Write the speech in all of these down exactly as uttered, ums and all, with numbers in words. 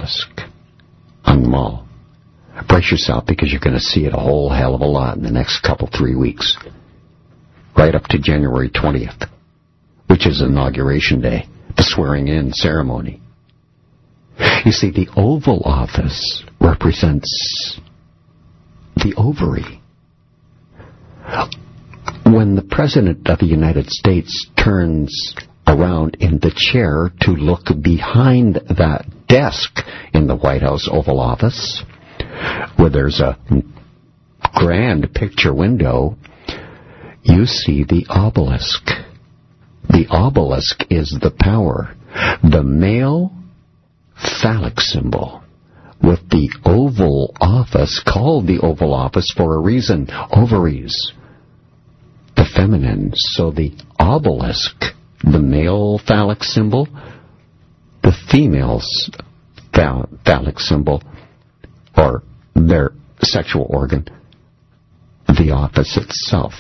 obelisk on the mall. Brace yourself, because you're going to see it a whole hell of a lot in the next couple, three weeks. Right up to January twentieth, which is Inauguration Day, the swearing-in ceremony. You see, the Oval Office represents the ovary. When the President of the United States turns around in the chair to look behind that desk in the White House Oval Office, where there's a grand picture window, you see the obelisk. The obelisk is the power, the male phallic symbol, with the Oval Office, called the Oval Office for a reason, ovaries, the feminine. So the obelisk, the male phallic symbol, the female's phallic symbol, or their sexual organ, the office itself,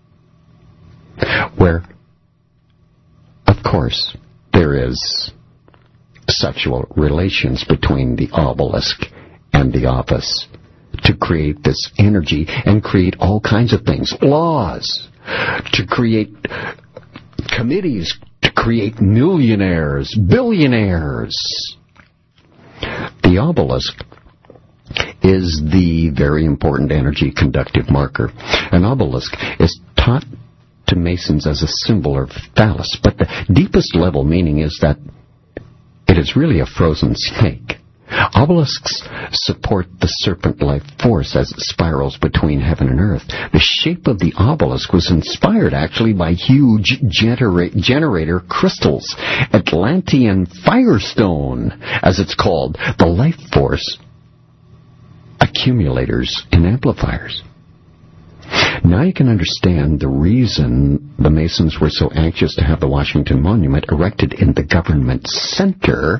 where, of course, there is sexual relations between the obelisk and the office to create this energy and create all kinds of things, laws, to create committees, to create millionaires, billionaires. The obelisk is the very important energy conductive marker. An obelisk is taught to Masons as a symbol of phallus, but the deepest level meaning is that it is really a frozen snake. Obelisks support the serpent life force as it spirals between heaven and earth. The shape of the obelisk was inspired actually by huge genera- generator crystals, Atlantean firestone, as it's called, the life force accumulators and amplifiers. Now you can understand the reason the Masons were so anxious to have the Washington Monument erected in the government center.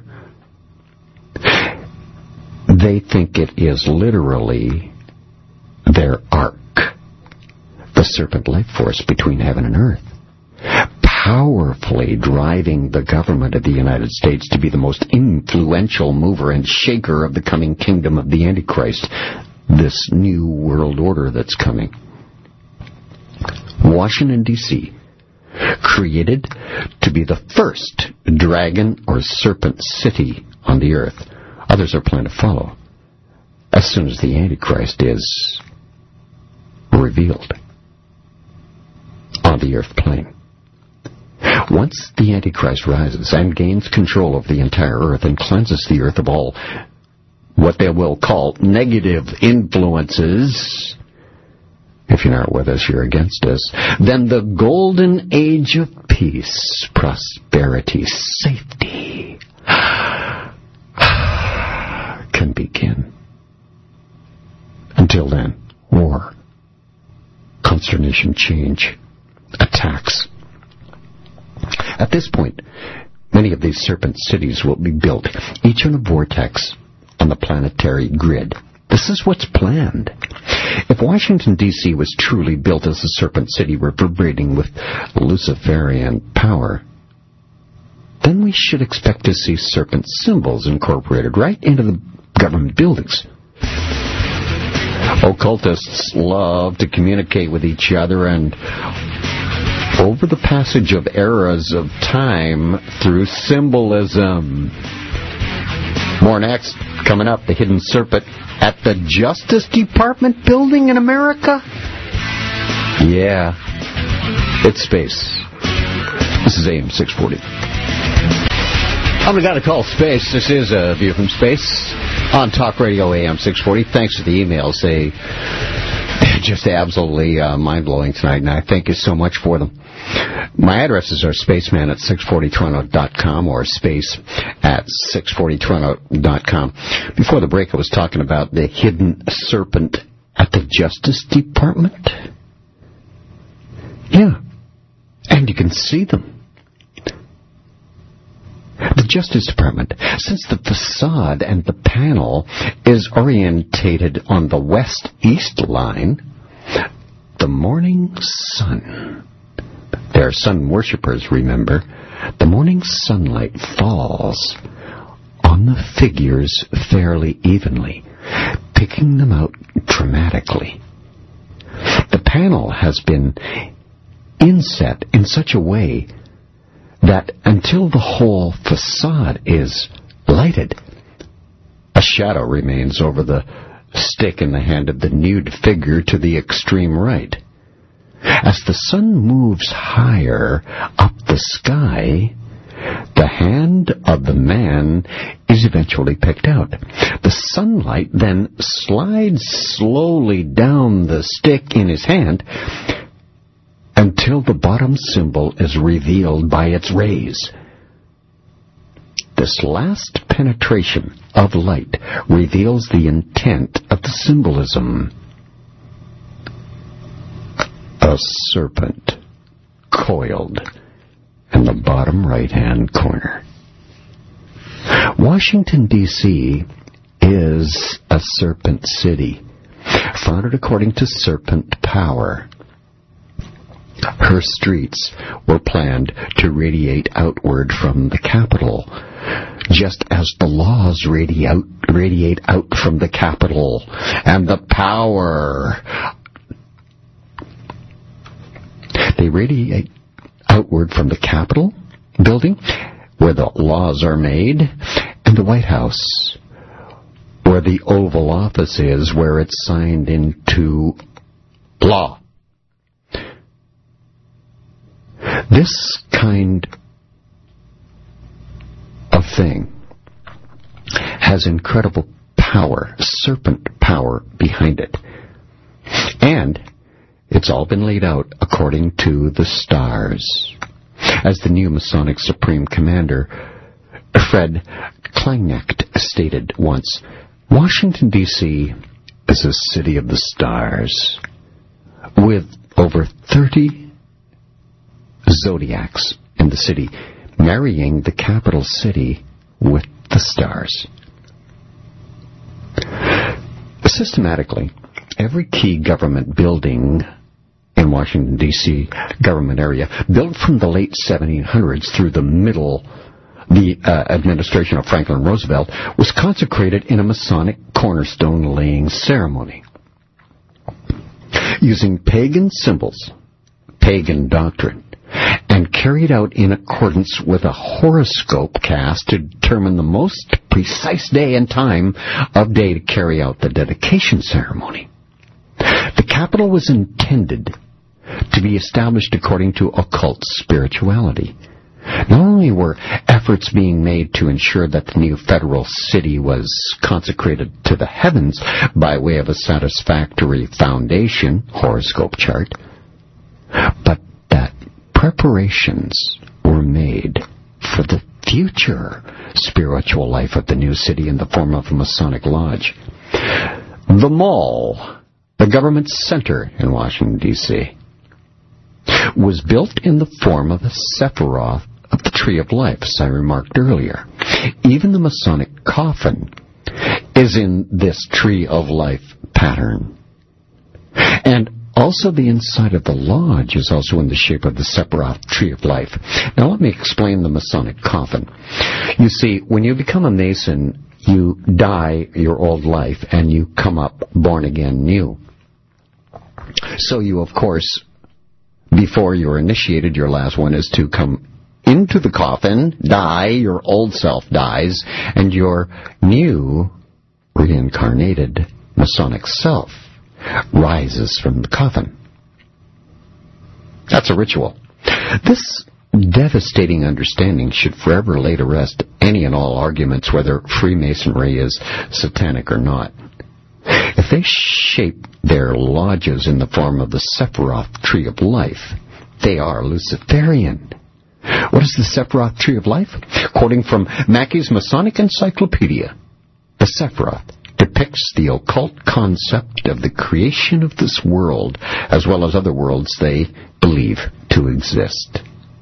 They think it is literally their ark, the serpent life force between heaven and earth, powerfully driving the government of the United States to be the most influential mover and shaker of the coming kingdom of the Antichrist, this new world order that's coming. Washington, D C, created to be the first dragon or serpent city on the earth. Others are planned to follow as soon as the Antichrist is revealed on the earth plane. Once the Antichrist rises and gains control of the entire earth and cleanses the earth of all what they will call negative influences, if you're not with us, you're against us, then the golden age of peace, prosperity, safety can begin. Until then, war, consternation, change, attacks. At this point, many of these serpent cities will be built, each on a vortex on the planetary grid. This is what's planned. If Washington, D C was truly built as a serpent city reverberating with Luciferian power, then we should expect to see serpent symbols incorporated right into the government buildings. Occultists love to communicate with each other, and over the passage of eras of time through symbolism. More next. Coming up, the hidden serpent at the Justice Department building in America? Yeah, it's space. This is A M six forty. I'm the guy to call space. This is A View from Space on Talk Radio A M six forty. Thanks for the emails. They just absolutely uh, mind-blowing tonight, and I thank you so much for them. My addresses are spaceman at six forty toronto dot com or space at six forty toronto dot com. Before the break, I was talking about the hidden serpent at the Justice Department. Yeah, and you can see them. The Justice Department, since the facade and the panel is orientated on the west-east line, the morning sun, they're sun worshippers, remember, the morning sunlight falls on the the figures fairly evenly, picking them out dramatically. The panel has been inset in such a way that until the whole facade is lighted, a shadow remains over the stick in the hand of the nude figure to the extreme right. As the sun moves higher up the sky, the hand of the man is eventually picked out. The sunlight then slides slowly down the stick in his hand until the bottom symbol is revealed by its rays. This last penetration of light reveals the intent of the symbolism. A serpent coiled in the bottom right-hand corner. Washington, D C is a serpent city, founded according to serpent power. Her streets were planned to radiate outward from the capital, just as the laws radiate, radiate out from the capital, and the power. They radiate outward from the Capitol building, where the laws are made, and the White House, where the Oval Office is, where it's signed into law. This kind of thing has incredible power, serpent power behind it. And it's all been laid out according to the stars. As the new Masonic Supreme Commander, Fred Kleineknecht, stated once, Washington, D C is a city of the stars, with over thirty zodiacs in the city, marrying the capital city with the stars. Systematically, every key government building in Washington, D C government area, built from the late seventeen hundreds through the middle, the uh, administration of Franklin Roosevelt, was consecrated in a Masonic cornerstone laying ceremony. Using pagan symbols, pagan doctrine, and carried out in accordance with a horoscope cast to determine the most precise day and time of day to carry out the dedication ceremony. The Capitol was intended to be established according to occult spirituality. Not only were efforts being made to ensure that the new federal city was consecrated to the heavens by way of a satisfactory foundation, horoscope chart, but that preparations were made for the future spiritual life of the new city in the form of a Masonic lodge. The Mall, the government center in Washington, D C, was built in the form of a Sephiroth of the Tree of Life, as I remarked earlier. Even the Masonic coffin is in this Tree of Life pattern. And also the inside of the lodge is also in the shape of the Sephiroth Tree of Life. Now let me explain the Masonic coffin. You see, when you become a Mason, you die your old life and you come up born again new. So you, of course, before you're initiated, your last one is to come into the coffin, die, your old self dies, and your new, reincarnated Masonic self rises from the coffin. That's a ritual. This devastating understanding should forever lay to rest any and all arguments whether Freemasonry is satanic or not. If they shape their lodges in the form of the Sephiroth Tree of Life, they are Luciferian. What is the Sephiroth Tree of Life? Quoting from Mackey's Masonic Encyclopedia, the Sephiroth depicts the occult concept of the creation of this world, as well as other worlds they believe to exist.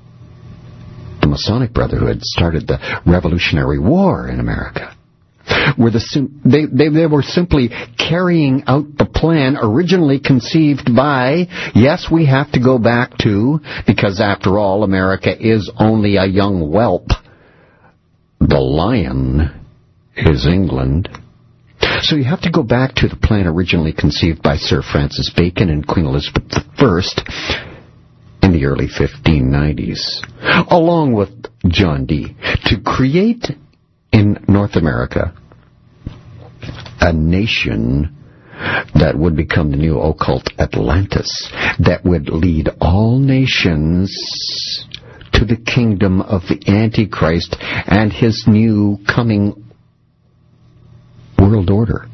The Masonic Brotherhood started the Revolutionary War in America. Were the sim- they, they, they were simply carrying out the plan originally conceived by, yes, we have to go back to, because after all, America is only a young whelp, the lion is England. So you have to go back to the plan originally conceived by Sir Francis Bacon and Queen Elizabeth the First in the early fifteen nineties, along with John Dee, to create in North America a nation that would become the new occult Atlantis, that would lead all nations to the kingdom of the Antichrist and his new coming world order.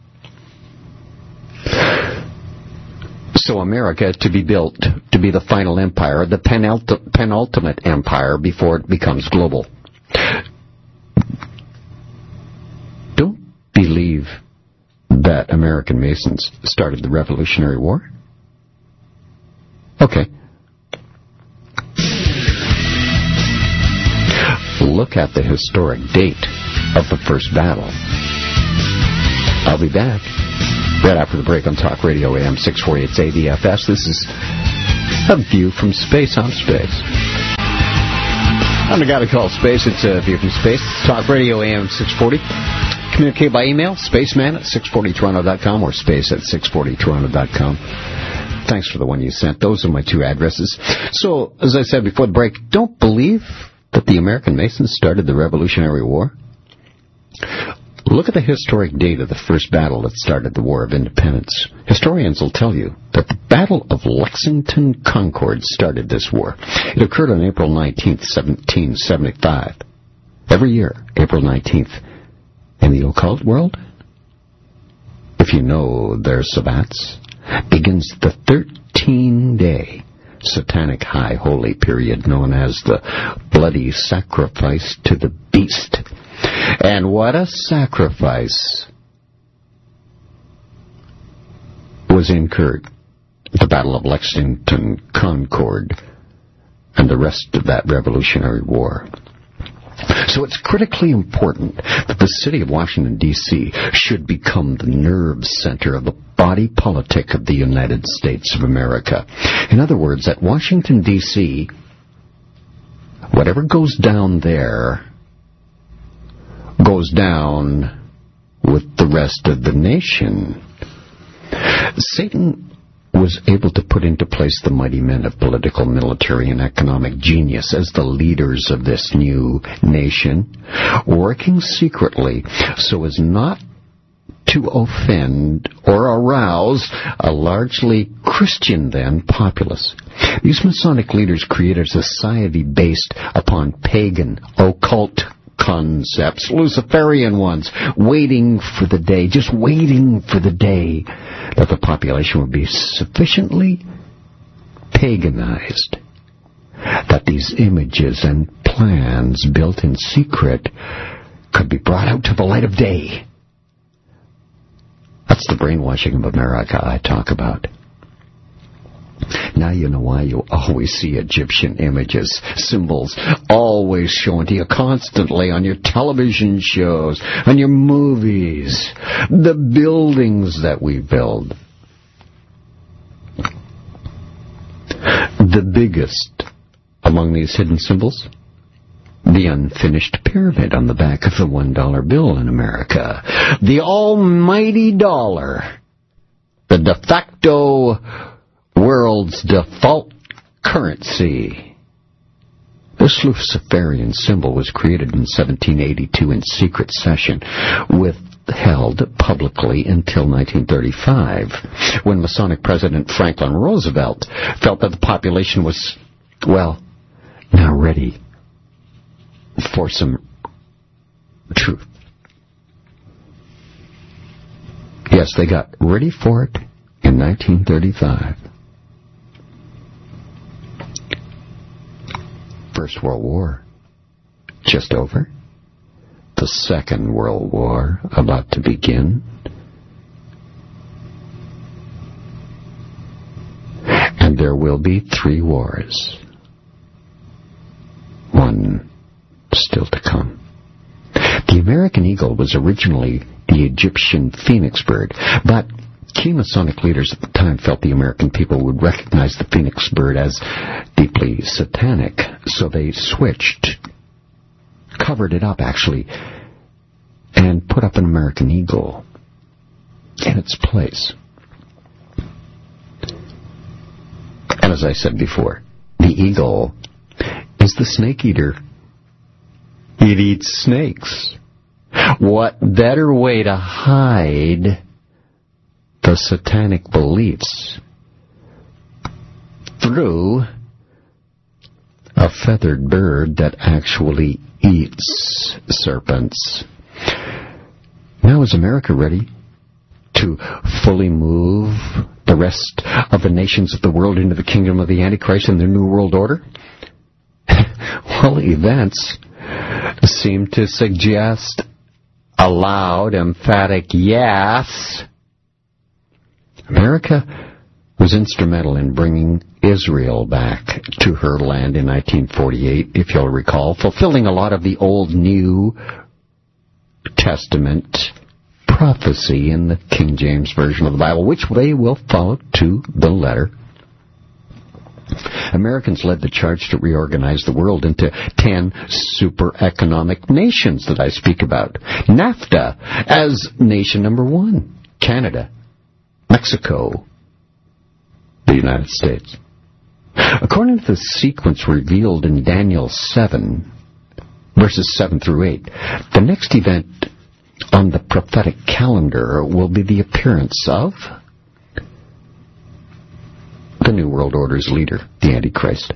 So America to be built to be the final empire, the penult- penultimate empire before it becomes global. Don't believe that American Masons started the Revolutionary War? Okay. Look at the historic date of the first battle. I'll be back right after the break on Talk Radio A M six forty. It's A D F S. This is A View from Space on Space. I'm the guy to call Space. It's A View from Space. Talk Radio A M six forty. Communicate by email, spaceman at six forty toronto dot com or space at six forty toronto dot com. Thanks for the one you sent. Those are my two addresses. So, as I said before the break, don't believe that the American Masons started the Revolutionary War. Look at the historic date of the first battle that started the War of Independence. Historians will tell you that the Battle of Lexington Concord started this war. It occurred on April nineteenth, seventeen seventy-five. Every year, April nineteenth. In the occult world, if you know their sabbats, begins the thirteen-day satanic high holy period known as the bloody sacrifice to the beast. And what a sacrifice was incurred at the Battle of Lexington Concord and the rest of that Revolutionary War. So it's critically important that the city of Washington, D C should become the nerve center of the body politic of the United States of America. In other words, at Washington, D C, whatever goes down there goes down with the rest of the nation. Satan was able to put into place the mighty men of political, military, and economic genius as the leaders of this new nation, working secretly so as not to offend or arouse a largely Christian then populace. These Masonic leaders created a society based upon pagan, occult concepts, Luciferian ones, waiting for the day, just waiting for the day that the population would be sufficiently paganized that these images and plans built in secret could be brought out to the light of day. That's the brainwashing of America I talk about. Now you know why you always see Egyptian images, symbols, always shown to you constantly on your television shows, on your movies, the buildings that we build. The biggest among these hidden symbols, the unfinished pyramid on the back of the one dollar bill in America. The almighty dollar. The de facto world's default currency. This Luciferian symbol was created in seventeen eighty-two in secret session, withheld publicly until nineteen thirty-five, when Masonic President Franklin Roosevelt felt that the population was, well, now ready for some truth. Yes, they got ready for it in nineteen thirty-five. First World War just over. The Second World War about to begin. And there will be three wars. One still to come. The American Eagle was originally the Egyptian phoenix bird, but key Masonic leaders at the time felt the American people would recognize the phoenix bird as deeply satanic, so they switched, covered it up actually, and put up an American eagle in its place. And as I said before, the eagle is the snake eater. It eats snakes. What better way to hide the satanic beliefs through a feathered bird that actually eats serpents? Now is America ready to fully move the rest of the nations of the world into the kingdom of the Antichrist and their New World Order? Well, events seem to suggest a loud, emphatic yes. America was instrumental in bringing Israel back to her land in nineteen forty-eight, if you'll recall, fulfilling a lot of the Old New Testament prophecy in the King James Version of the Bible, which they will follow to the letter. Americans led the charge to reorganize the world into ten super economic nations that I speak about. NAFTA as nation number one. Canada, Mexico, the United States. According to the sequence revealed in Daniel seven, verses seven through eight, the next event on the prophetic calendar will be the appearance of the New World Order's leader, the Antichrist.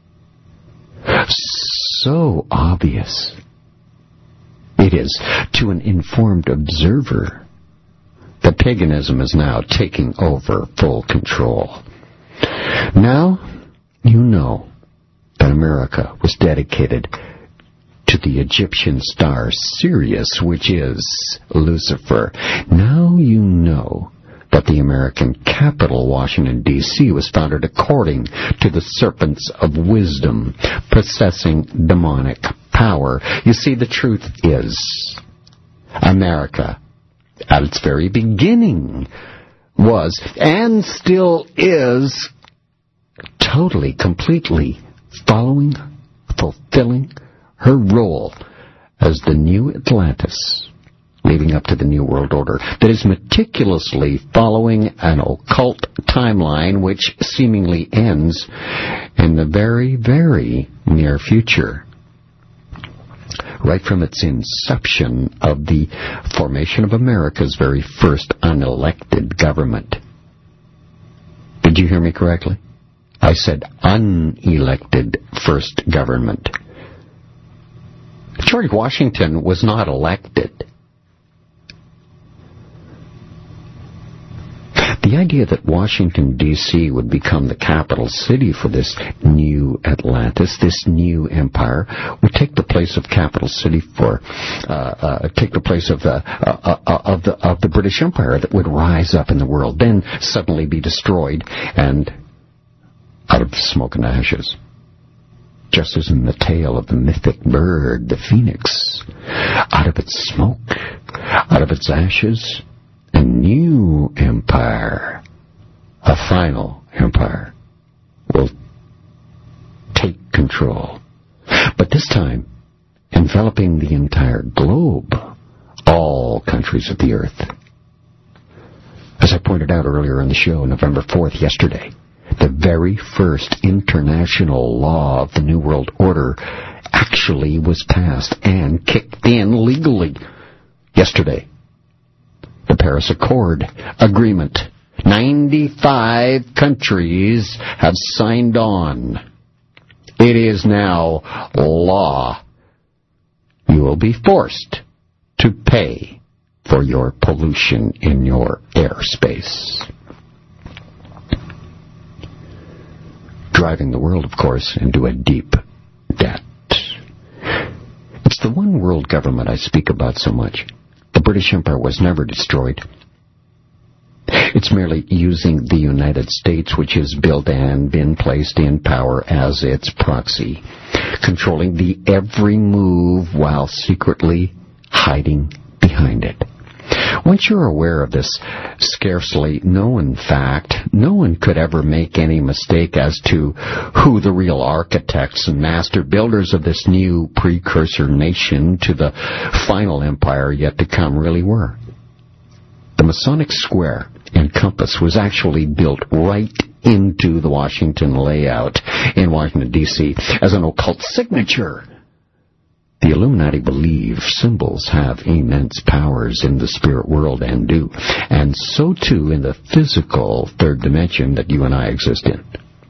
So obvious it is to an informed observer that paganism is now taking over full control. Now you know that America was dedicated to the Egyptian star Sirius, which is Lucifer. Now you know that the American capital, Washington, D C, was founded according to the serpents of wisdom, possessing demonic power. You see, the truth is, America, at its very beginning, was, and still is, totally, completely following, fulfilling her role as the new Atlantis, leading up to the New World Order, that is meticulously following an occult timeline which seemingly ends in the very, very near future. Right from its inception of the formation of America's very first unelected government. Did you hear me correctly? I said unelected first government. George Washington was not elected. The idea that Washington, D C would become the capital city for this new Atlantis, this new empire, would take the place of capital city for, uh, uh, take the place of the, uh, uh, of the, of the British Empire that would rise up in the world, then suddenly be destroyed and out of smoke and ashes. Just as in the tale of the mythic bird, the phoenix, out of its smoke, out of its ashes, a new empire, a final empire, will take control. But this time, enveloping the entire globe, all countries of the earth. As I pointed out earlier in the show, November fourth, yesterday, the very first international law of the New World Order actually was passed and kicked in legally yesterday. The Paris Accord Agreement. ninety-five countries have signed on. It is now law. You will be forced to pay for your pollution in your airspace. Driving the world, of course, into a deep debt. It's the one world government I speak about so much. The British Empire was never destroyed. It's merely using the United States, which is built and been placed in power as its proxy, controlling the every move while secretly hiding behind it. Once you're aware of this scarcely known fact, no one could ever make any mistake as to who the real architects and master builders of this new precursor nation to the final empire yet to come really were. The Masonic Square and Compass was actually built right into the Washington layout in Washington, D C as an occult signature. The Illuminati believe symbols have immense powers in the spirit world and do, and so too in the physical third dimension that you and I exist in.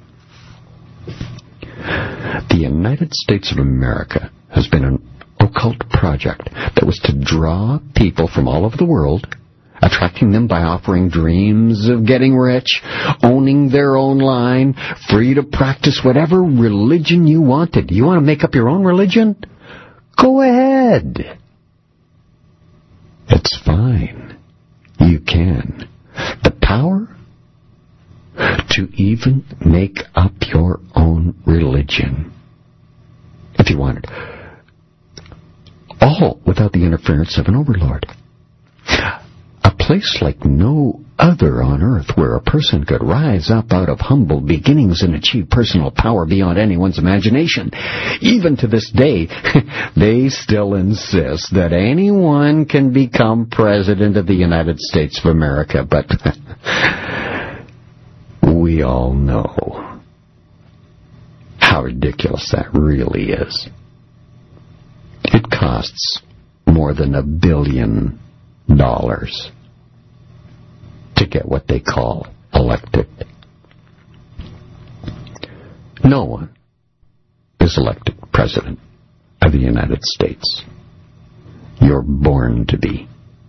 The United States of America has been an occult project that was to draw people from all over the world, attracting them by offering dreams of getting rich, owning their own line, free to practice whatever religion you wanted. You want to make up your own religion? Go ahead. It's fine. You can. The power to even make up your own religion, if you wanted. All without the interference of an overlord. A place like no other on earth where a person could rise up out of humble beginnings and achieve personal power beyond anyone's imagination. Even to this day, they still insist that anyone can become President of the United States of America, but we all know how ridiculous that really is. It costs more than a billion dollars to get what they call elected. No one is elected President of the United States. You're born to be.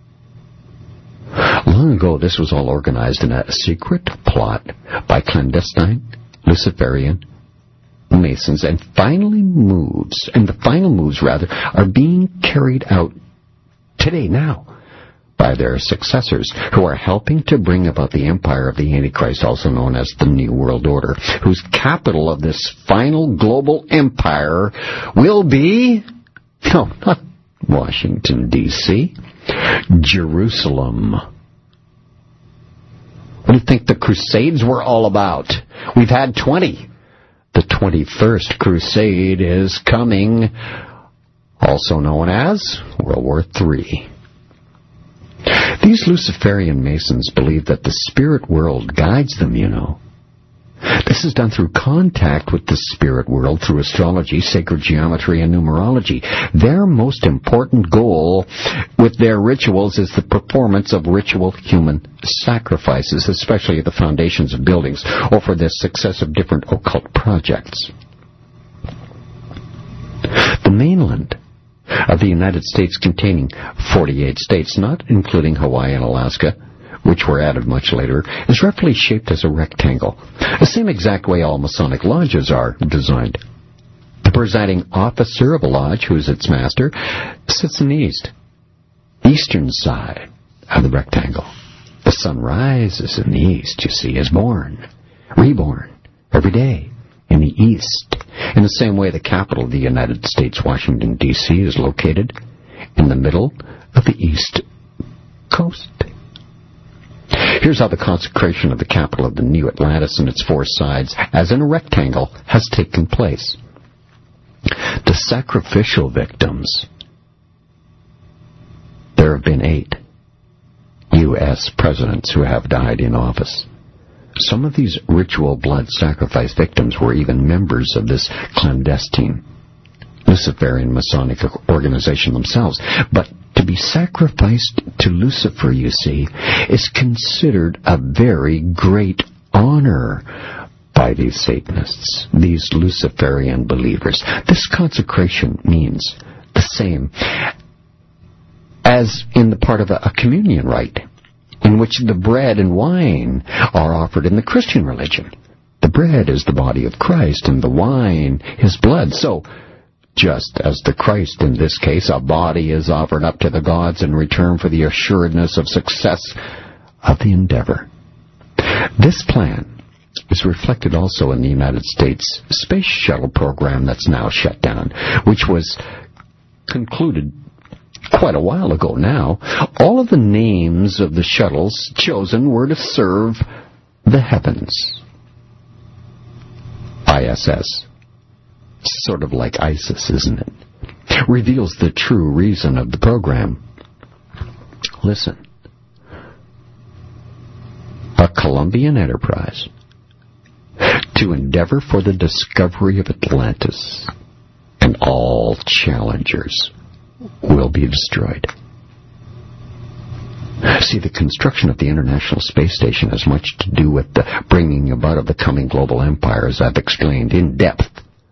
Long ago, this was all organized in a secret plot by clandestine, Luciferian Masons, and finally moves, and the final moves, rather, are being carried out today, now, by their successors, who are helping to bring about the empire of the Antichrist, also known as the New World Order, whose capital of this final global empire will be, no, not Washington, D C, Jerusalem. What do you think the Crusades were all about? We've had twenty. The twenty-first Crusade is coming, also known as World War Three. These Luciferian Masons believe that the spirit world guides them, you know. This is done through contact with the spirit world through astrology, sacred geometry, and numerology. Their most important goal with their rituals is the performance of ritual human sacrifices, especially at the foundations of buildings or for the success of different occult projects. The mainland of the United States, containing forty-eight states, not including Hawaii and Alaska, which were added much later, is roughly shaped as a rectangle, the same exact way all Masonic lodges are designed. The presiding officer of a lodge, who is its master, sits in the east, eastern side of the rectangle. The sun rises in the east, you see, is born, reborn, every day in the east. In the same way, the capital of the United States, Washington, D C, is located in the middle of the East Coast. Here's how the consecration of the capital of the New Atlantis and its four sides, as in a rectangle, has taken place. The sacrificial victims. There have been eight U S presidents who have died in office. Some of these ritual blood sacrifice victims were even members of this clandestine Luciferian Masonic organization themselves. But to be sacrificed to Lucifer, you see, is considered a very great honor by these Satanists, these Luciferian believers. This consecration means the same as in the part of a, a communion rite, in which the bread and wine are offered in the Christian religion. The bread is the body of Christ, and the wine His blood. So, just as the Christ, in this case, a body is offered up to the gods in return for the assuredness of success of the endeavor. This plan is reflected also in the United States Space Shuttle program that's now shut down, which was concluded quite a while ago now, all of the names of the shuttles chosen were to serve the heavens. I S S. Sort of like ISIS, isn't it? Reveals the true reason of the program. Listen. A Colombian enterprise to endeavor for the discovery of Atlantis, and all challengers will be destroyed. See, the construction of the International Space Station has much to do with the bringing about of the coming global empire, as I've explained in depth.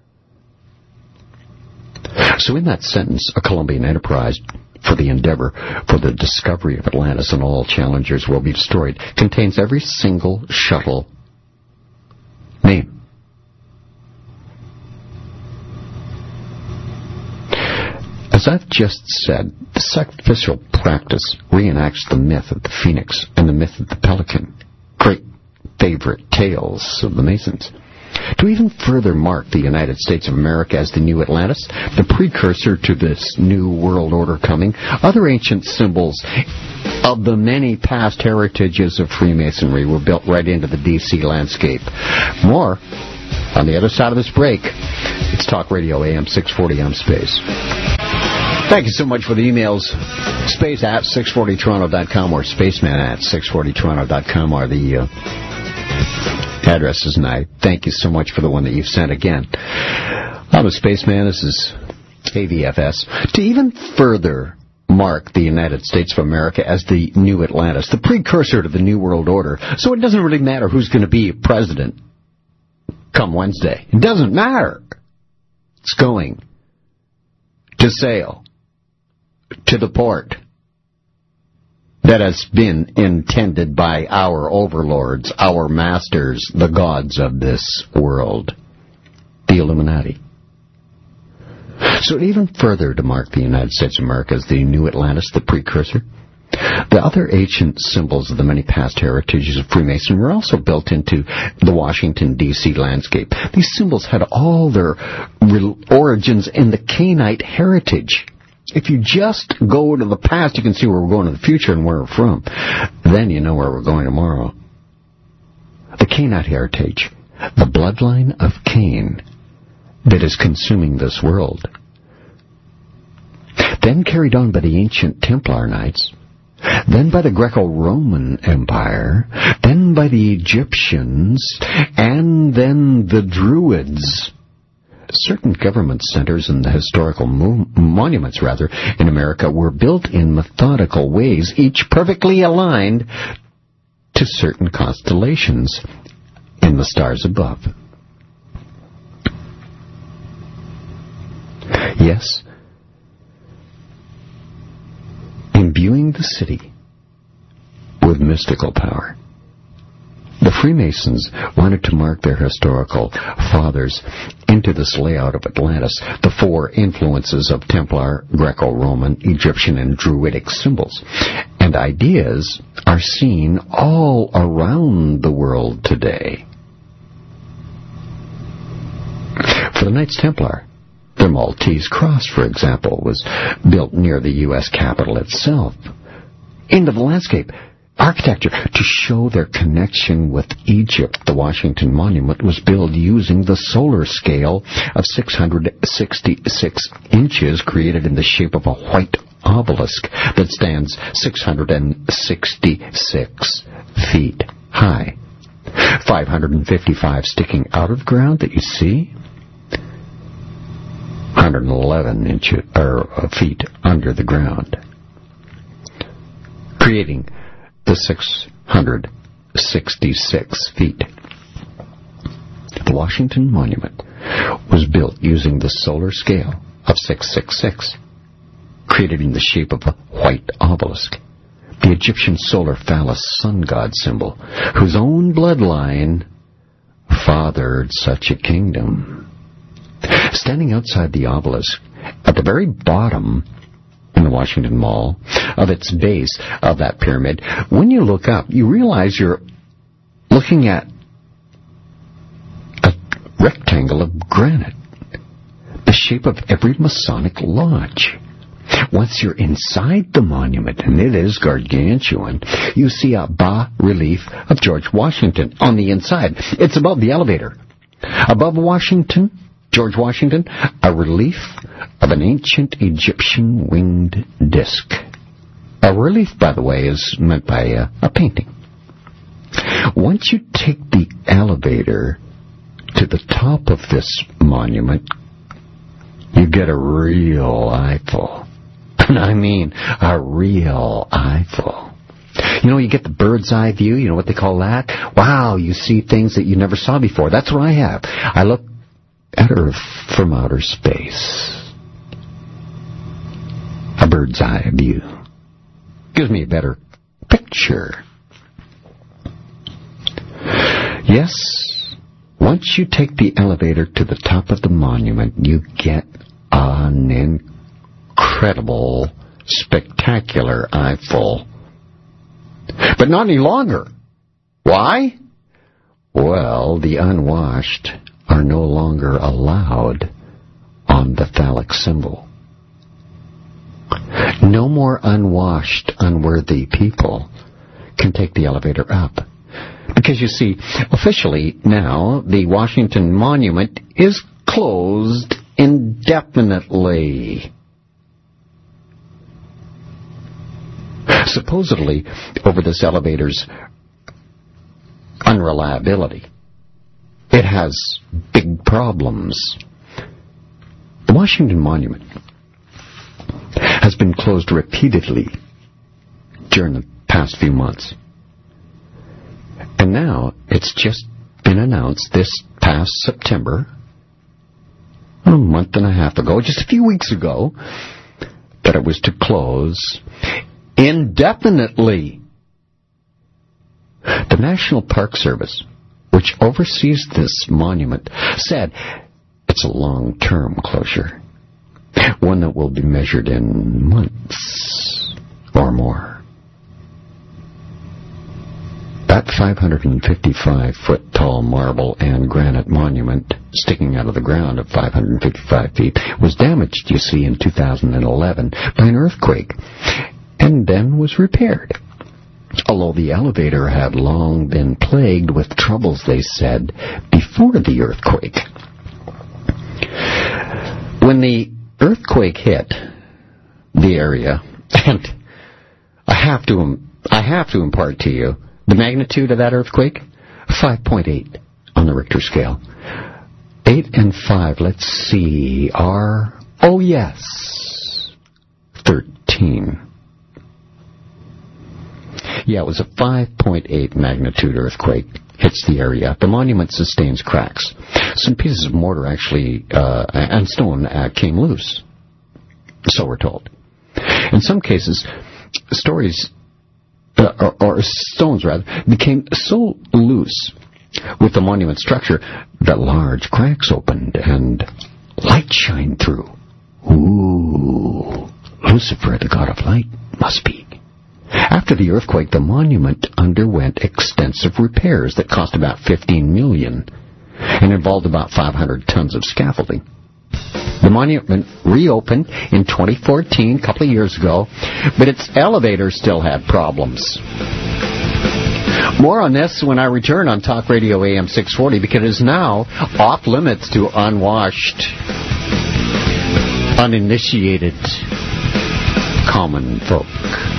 So in that sentence, a Colombian enterprise for the endeavor for the discovery of Atlantis and all challengers will be destroyed contains every single shuttle name. As I've just said, the sacrificial practice reenacts the myth of the phoenix and the myth of the pelican, great favorite tales of the Masons. To even further mark the United States of America as the new Atlantis, the precursor to this new world order coming, other ancient symbols of the many past heritages of Freemasonry were built right into the D C landscape. More on the other side of this break. It's Talk Radio A M six forty, I'm Space. Thank you so much for the emails. Space at six forty toronto dot com or spaceman at six forty toronto dot com are the uh, addresses, and I thank you so much for the one that you've sent again. I'm a Spaceman. This is A V F S. To even further mark the United States of America as the new Atlantis, the precursor to the New World Order, so it doesn't really matter who's going to be president come Wednesday. It doesn't matter. It's going to sail to the port that has been intended by our overlords, our masters, the gods of this world, the Illuminati. So even further to mark the United States of America as the new Atlantis, the precursor, the other ancient symbols of the many past heritages of Freemasonry were also built into the Washington, D C landscape. These symbols had all their origins in the Cainite heritage. If you just go to the past, you can see where we're going in the future and where we're from. Then you know where we're going tomorrow. The Cainite heritage, the bloodline of Cain that is consuming this world. Then carried on by the ancient Templar Knights, then by the Greco-Roman Empire, then by the Egyptians, and then the Druids. Certain government centers and the historical mo- monuments, rather, in America were built in methodical ways, each perfectly aligned to certain constellations in the stars above. Yes, imbuing the city with mystical power. The Freemasons wanted to mark their historical fathers into this layout of Atlantis, the four influences of Templar, Greco-Roman, Egyptian, and Druidic symbols. And ideas are seen all around the world today. For the Knights Templar, their Maltese cross, for example, was built near the U S Capitol itself. Into the landscape architecture, to show their connection with Egypt, the Washington Monument was built using the solar scale of six hundred sixty-six inches, created in the shape of a white obelisk that stands six hundred sixty-six feet high. five hundred fifty-five sticking out of the ground that you see, one hundred eleven inches or feet under the ground, creating the six hundred sixty-six feet. The Washington Monument was built using the solar scale of six six six, created in the shape of a white obelisk, the Egyptian solar phallus sun god symbol, whose own bloodline fathered such a kingdom. Standing outside the obelisk, at the very bottom in the Washington Mall, of its base of that pyramid, when you look up, you realize you're looking at a rectangle of granite, the shape of every Masonic lodge. Once you're inside the monument, and it is gargantuan, you see a bas-relief of George Washington on the inside. It's above the elevator. Above Washington, George Washington, a relief of an ancient Egyptian winged disc. A relief, by the way, is meant by a, a painting. Once you take the elevator to the top of this monument, you get a real eyeful. And I mean a real eyeful. You know, you get the bird's eye view. You know what they call that? Wow, you see things that you never saw before. That's what I have. I look at Earth from outer space. A bird's eye view. Gives me a better picture. Yes, once you take the elevator to the top of the monument, you get an incredible, spectacular eyeful. But not any longer. Why? Well, the unwashed are no longer allowed on the phallic symbol. No more unwashed, unworthy people can take the elevator up. Because, you see, officially now, the Washington Monument is closed indefinitely. Supposedly, over this elevator's unreliability. It has big problems. The Washington Monument has been closed repeatedly during the past few months. And now it's just been announced this past September, a month and a half ago, just a few weeks ago, that it was to close indefinitely. The National Park Service, which oversees this monument, said it's a long-term closure, one that will be measured in months or more. That five hundred fifty-five foot tall marble and granite monument, sticking out of the ground at five hundred fifty-five feet, was damaged, you see, in two thousand eleven by an earthquake, and then was repaired. Although the elevator had long been plagued with troubles, they said, before the earthquake. When the earthquake hit the area, and I have to, I have to impart to you the magnitude of that earthquake, five point eight on the Richter scale. eight and five, let's see, are, oh yes, thirteen. Yeah, it was a five point eight magnitude earthquake. Hits the area. The monument sustains cracks. Some pieces of mortar actually, uh, and stone uh, came loose. So we're told. In some cases, stories, uh, or, or stones rather, became so loose with the monument structure that large cracks opened and light shined through. Ooh, Lucifer, the god of light, must be. After the earthquake, the monument underwent extensive repairs that cost about fifteen million dollars and involved about five hundred tons of scaffolding. The monument reopened in twenty fourteen, a couple of years ago, but its elevator still had problems. More on this when I return on Talk Radio A M six forty, because it is now off limits to unwashed, uninitiated, common folk.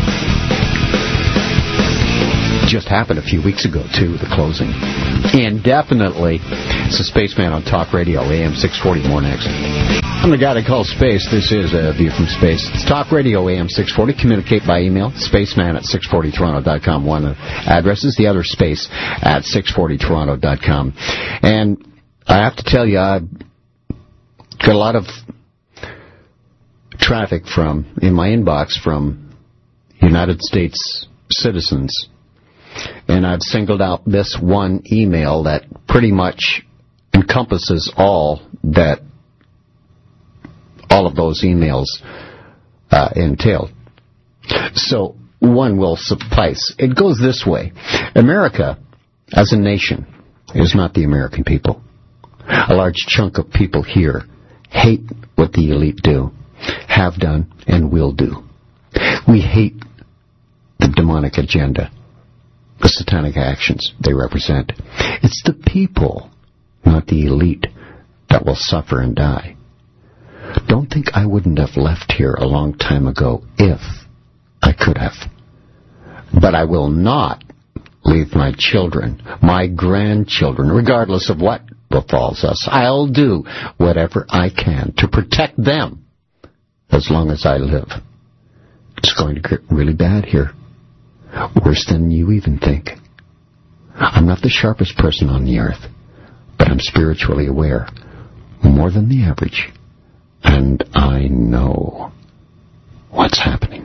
Just happened a few weeks ago, too, the closing. Indefinitely. It's the Spaceman on Talk Radio, A M six forty. More next. I'm the guy that calls space. This is a View from Space. It's Talk Radio, A M six forty. Communicate by email, spaceman at six forty toronto dot com. One of the addresses, the other space at six forty toronto dot com. And I have to tell you, I've got a lot of traffic from, in my inbox from United States citizens. And I've singled out this one email that pretty much encompasses all that all of those emails uh, entailed. So one will suffice. It goes this way. America, as a nation, is not the American people. A large chunk of people here hate what the elite do, have done, and will do. We hate the demonic agenda, the satanic actions they represent. It's the people, not the elite, that will suffer and die. Don't think I wouldn't have left here a long time ago if I could have. But I will not leave my children, my grandchildren, regardless of what befalls us. I'll do whatever I can to protect them as long as I live. It's going to get really bad here. Worse than you even think. I'm not the sharpest person on the earth, but I'm spiritually aware, more than the average, and I know what's happening.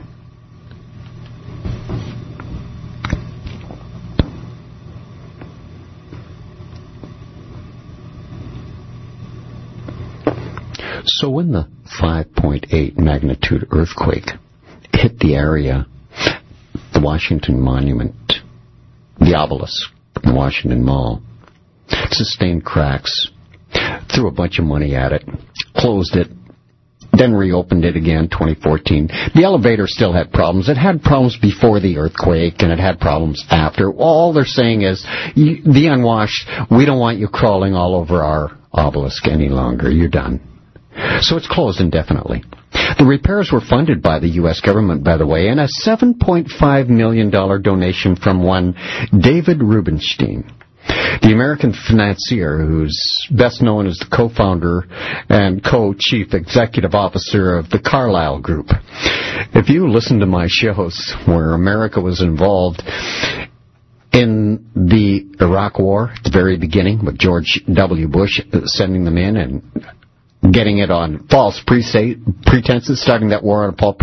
So when the five point eight magnitude earthquake hit the area, the Washington Monument, the obelisk in Washington Mall, sustained cracks, threw a bunch of money at it, closed it, then reopened it again twenty fourteen. The elevator still had problems. It had problems before the earthquake, and it had problems after. All they're saying is, the unwashed, we don't want you crawling all over our obelisk any longer. You're done. So it's closed indefinitely. The repairs were funded by the U S government, by the way, and a seven point five million dollars donation from one David Rubenstein, the American financier who's best known as the co-founder and co-chief executive officer of the Carlyle Group. If you listen to my shows where America was involved in the Iraq War at the very beginning, with George W. Bush sending them in and getting it on false pretenses, starting that war on false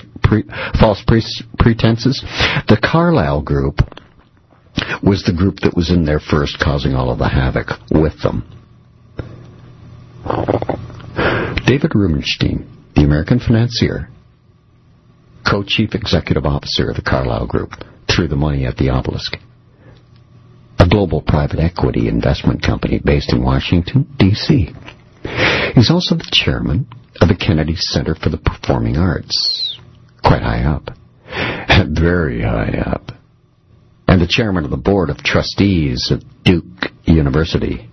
pretenses. The Carlyle Group was the group that was in there first, causing all of the havoc with them. David Rubenstein, the American financier, co-chief executive officer of the Carlyle Group, threw the money at the obelisk. A global private equity investment company based in Washington, D C He's also the chairman of the Kennedy Center for the Performing Arts. Quite high up. Very high up. And the chairman of the board of trustees at Duke University.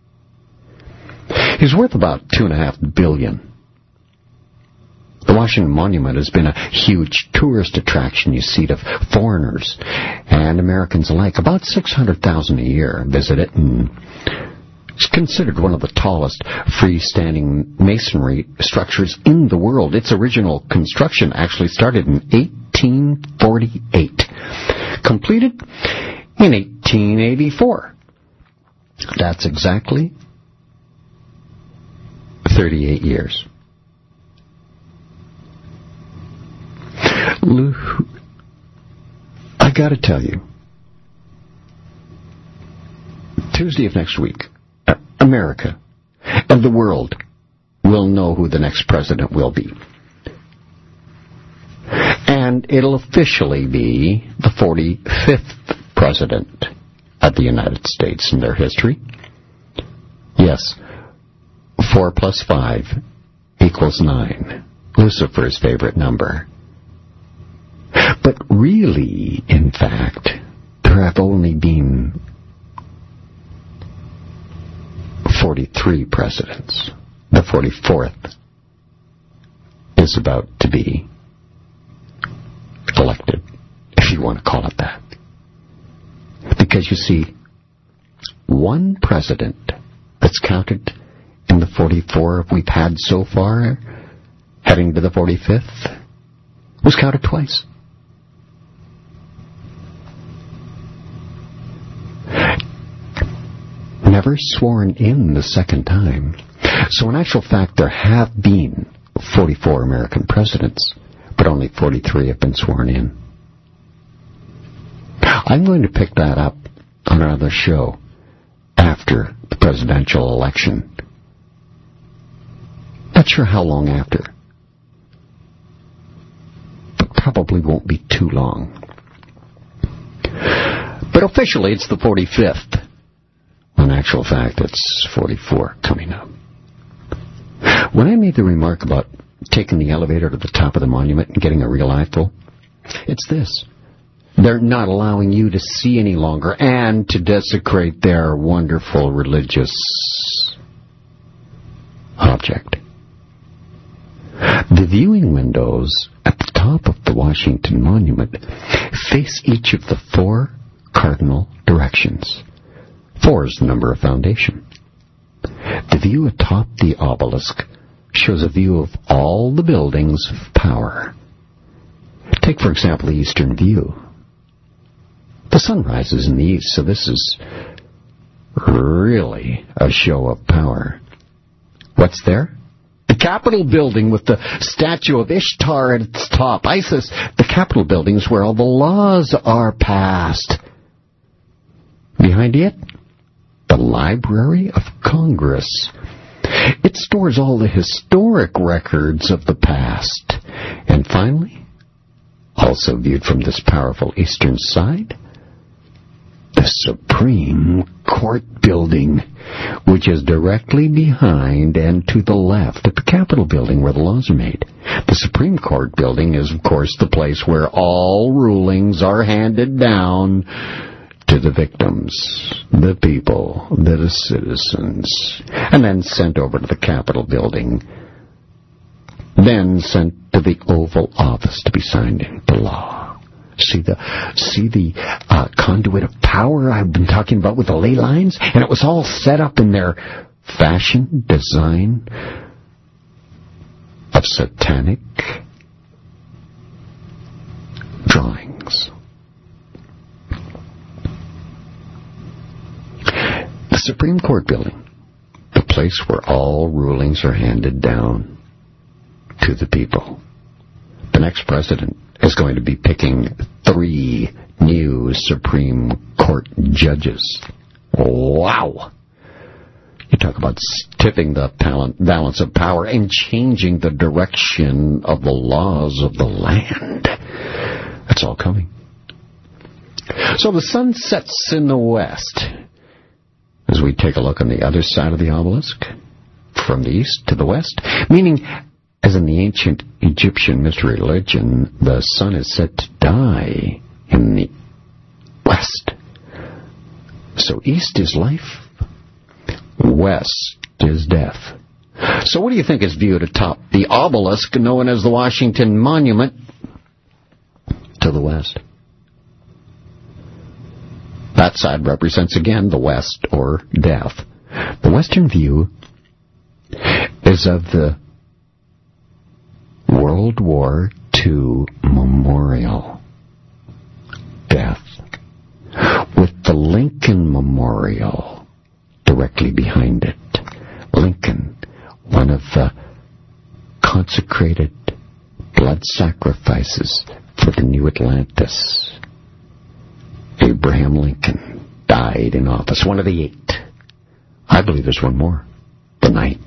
He's worth about two and a half billion. The Washington Monument has been a huge tourist attraction, you see, to foreigners and Americans alike. About six hundred thousand a year visit it, and it's considered one of the tallest freestanding masonry structures in the world. Its original construction actually started in eighteen forty-eight. Completed in eighteen eighty-four. That's exactly thirty-eight years. I gotta tell you, Tuesday of next week, America and the world will know who the next president will be. And it'll officially be the forty-fifth president of the United States in their history. Yes, four plus five equals nine. Lucifer's favorite number. But really, in fact, there have only been forty-three presidents. The forty-fourth is about to be elected, if you want to call it that. Because you see, one president that's counted in the forty-four we've had so far, heading to the forty-fifth, was counted twice. Never sworn in the second time. So in actual fact, there have been forty-four American presidents, but only forty-three have been sworn in. I'm going to pick that up on another show after the presidential election. Not sure how long after, but probably won't be too long. But officially, it's the forty-fifth. In actual fact, it's forty-four coming up. When I made the remark about taking the elevator to the top of the monument and getting a real eyeful? It's this. They're not allowing you to see any longer and to desecrate their wonderful religious object. The viewing windows at the top of the Washington Monument face each of the four cardinal directions. Four is the number of foundation. The view atop the obelisk shows a view of all the buildings of power. Take, for example, the eastern view. The sun rises in the east, so this is really a show of power. What's there? The Capitol building with the statue of Ishtar at its top. Isis, the Capitol building is where all the laws are passed. Behind it, the Library of Congress. It stores all the historic records of the past. And finally, also viewed from this powerful eastern side, the Supreme Court building, which is directly behind and to the left of the Capitol building where the laws are made. The Supreme Court building is, of course, the place where all rulings are handed down to the victims, the people, the citizens, and then sent over to the Capitol building, then sent to the Oval Office to be signed into law. See the see the uh, conduit of power I've been talking about with the ley lines? And it was all set up in their fashion design of satanic drawings. The Supreme Court building, the place where all rulings are handed down to the people. The next president is going to be picking three new Supreme Court judges. Wow! You talk about tipping the balance of power and changing the direction of the laws of the land. That's all coming. So the sun sets in the west. As we take a look on the other side of the obelisk, from the east to the west, meaning, as in the ancient Egyptian mystery religion, the sun is said to die in the west. So east is life, west is death. So what do you think is viewed atop the obelisk known as the Washington Monument to the west? That side represents again the west or death. The western view is of the World War Two Memorial, death, with the Lincoln Memorial directly behind it. Lincoln, one of the consecrated blood sacrifices for the new Atlantis. Abraham Lincoln died in office, one of the eight. I believe there's one more, the ninth.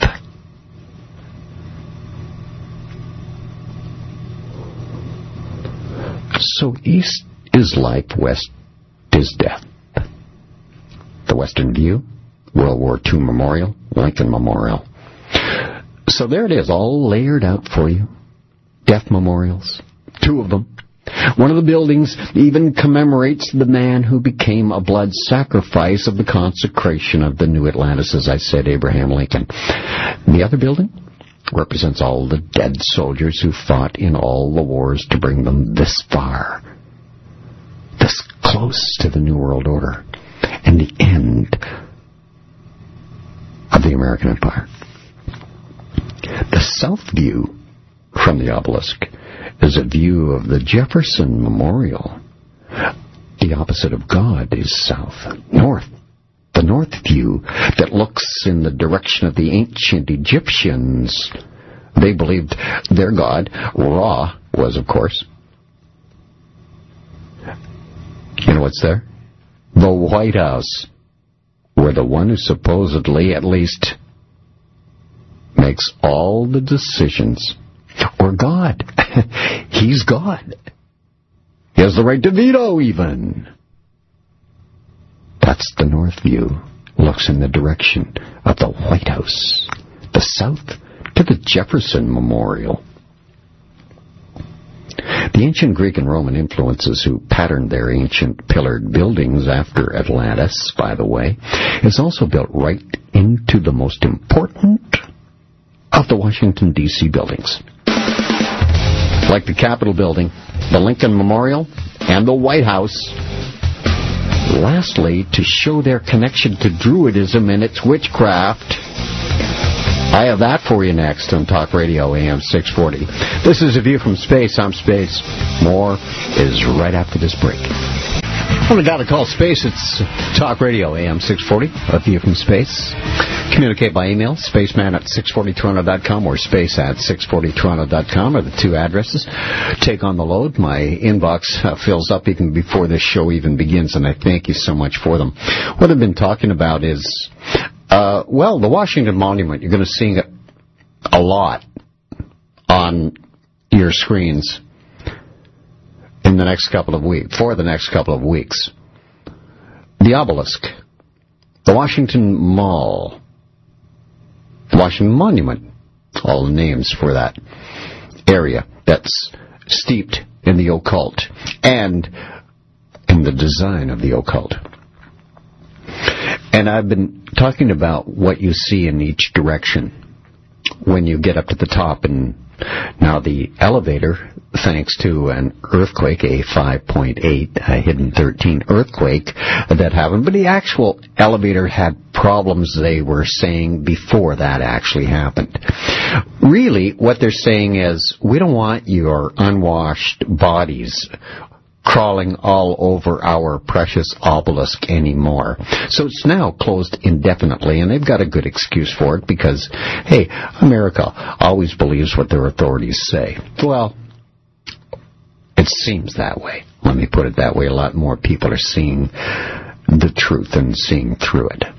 So east is life, west is death. The western view, World War Two Memorial, Lincoln Memorial. So there it is, all layered out for you. Death memorials, two of them. One of the buildings even commemorates the man who became a blood sacrifice of the consecration of the new Atlantis, as I said, Abraham Lincoln. The other building represents all the dead soldiers who fought in all the wars to bring them this far, this close to the New World Order and the end of the American Empire. The south view from the obelisk is a view of the Jefferson Memorial. The opposite of God is south. North. The north view that looks in the direction of the ancient Egyptians. They believed their god, Ra, was, of course. You know what's there? The White House, where the one who supposedly, at least, makes all the decisions. Or God. He's God. He has the right to veto, even. That's the north view. Looks in the direction of the White House. The south to the Jefferson Memorial. The ancient Greek and Roman influences who patterned their ancient pillared buildings after Atlantis, by the way, is also built right into the most important of the Washington, D C buildings. Like the Capitol Building, the Lincoln Memorial, and the White House. Lastly, to show their connection to Druidism and its witchcraft, I have that for you next on Talk Radio A M six forty. This is A View from Space. I'm Space. More is right after this break. When I got a call Space, it's Talk Radio A M six forty, A View from Space. Communicate by email, spaceman at six forty toronto dot com or space at six forty toronto dot com are the two addresses. Take on the load. My inbox uh, fills up even before this show even begins, and I thank you so much for them. What I've been talking about is, uh, well, the Washington Monument. You're going to see it a lot on your screens in the next couple of weeks, for the next couple of weeks. The obelisk, the Washington Mall, the Washington Monument, all the names for that area that's steeped in the occult and in the design of the occult. And I've been talking about what you see in each direction when you get up to the top. And now the elevator, thanks to an earthquake, a five point eight, a hidden thirteen earthquake that happened, but the actual elevator had problems, they were saying, before that actually happened. Really, what they're saying is, we don't want your unwashed bodies crawling all over our precious obelisk anymore. So it's now closed indefinitely, and they've got a good excuse for it because, hey, America always believes what their authorities say. Well, it seems that way. Let me put it that way. A lot more people are seeing the truth and seeing through it.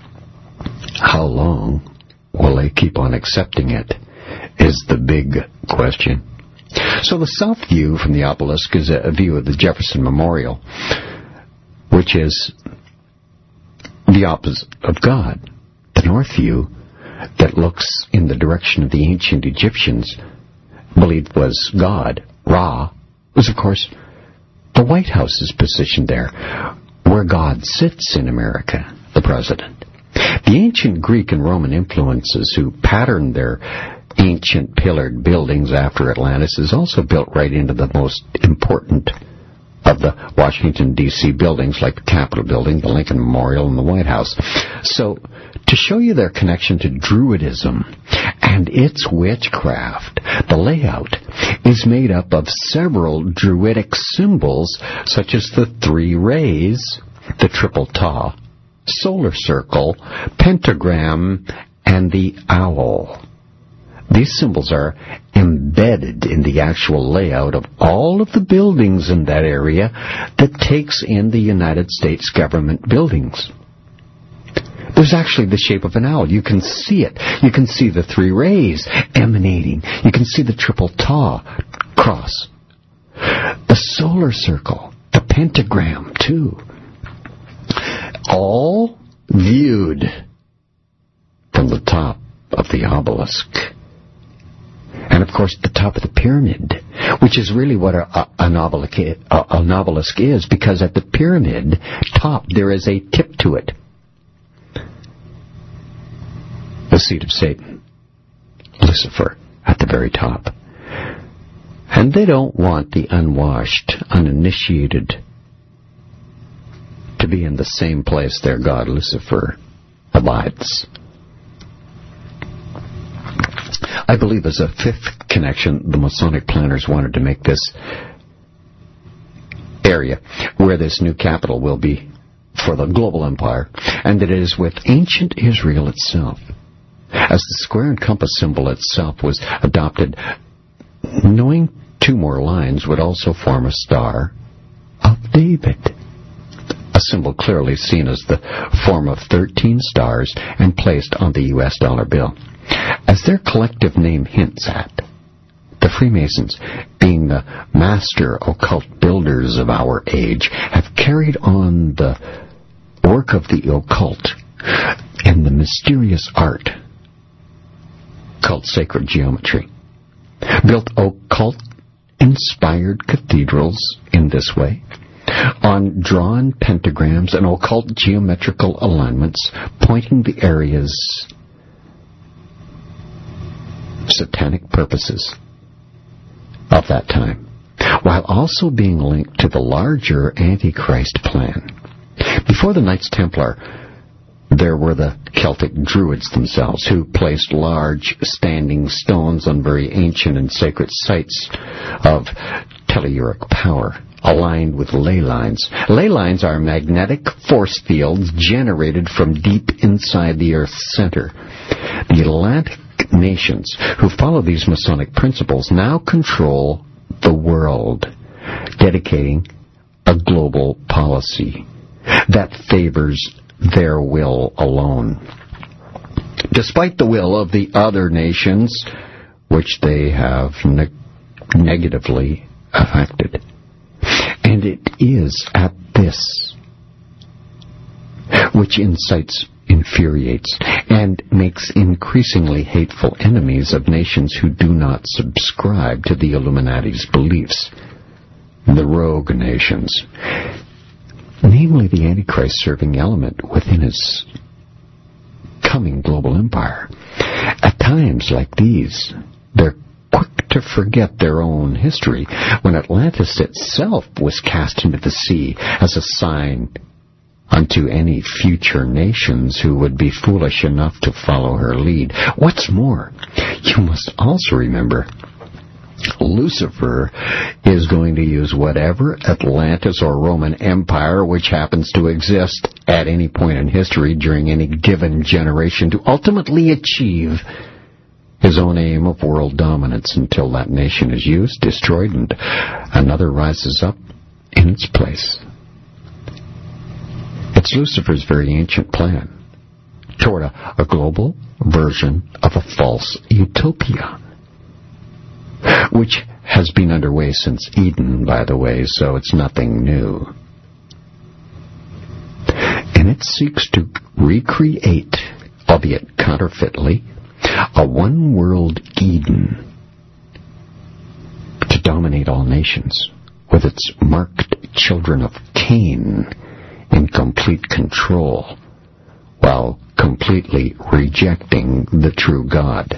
How long will they keep on accepting it is the big question. So the south view from the obelisk is a view of the Jefferson Memorial, which is the opposite of God. The north view, that looks in the direction of the ancient Egyptians, believed was God, Ra, was, of course, the White House is positioned there, where God sits in America, the president. The ancient Greek and Roman influences who patterned their ancient pillared buildings after Atlantis is also built right into the most important of the Washington, D C buildings, like the Capitol Building, the Lincoln Memorial, and the White House. So, to show you their connection to Druidism and its witchcraft, the layout is made up of several Druidic symbols, such as the three rays, the triple ta, solar circle, pentagram, and the owl. These symbols are embedded in the actual layout of all of the buildings in that area that takes in the United States government buildings. There's actually the shape of an owl. You can see it. You can see the three rays emanating. You can see the triple ta cross. The solar circle, the pentagram, too. All viewed from the top of the obelisk. And, of course, the top of the pyramid, which is really what a, a, an, obelisk, a, an obelisk is, because at the pyramid top there is a tip to it. The seat of Satan, Lucifer, at the very top. And they don't want the unwashed, uninitiated to be in the same place their god Lucifer abides. I believe as a fifth connection, the Masonic planners wanted to make this area where this new capital will be for the global empire, and that it is with ancient Israel itself. As the square and compass symbol itself was adopted, knowing two more lines would also form a Star of David, a symbol clearly seen as the form of thirteen stars and placed on the U S dollar bill. As their collective name hints at, the Freemasons, being the master occult builders of our age, have carried on the work of the occult and the mysterious art called sacred geometry, built occult-inspired cathedrals in this way, on drawn pentagrams and occult geometrical alignments pointing the areas satanic purposes of that time, while also being linked to the larger Antichrist plan. Before the Knights Templar, there were the Celtic Druids themselves, who placed large standing stones on very ancient and sacred sites of telluric power, aligned with ley lines. Ley lines are magnetic force fields generated from deep inside the Earth's center. The Atlantic nations who follow these Masonic principles now control the world, dedicating a global policy that favors their will alone, despite the will of the other nations which they have ne- negatively affected. And it is at this which incites, infuriates, and makes increasingly hateful enemies of nations who do not subscribe to the Illuminati's beliefs, the rogue nations, namely the Antichrist-serving element within his coming global empire. At times like these, they're quick to forget their own history, when Atlantis itself was cast into the sea as a sign unto any future nations who would be foolish enough to follow her lead. What's more, you must also remember, Lucifer is going to use whatever Atlantis or Roman Empire which happens to exist at any point in history during any given generation to ultimately achieve his own aim of world dominance until that nation is used, destroyed, and another rises up in its place. It's Lucifer's very ancient plan toward a, a global version of a false utopia, which has been underway since Eden, by the way, so it's nothing new. And it seeks to recreate, albeit counterfeitly, a one-world Eden to dominate all nations, with its marked children of Cain in complete control, while completely rejecting the true God.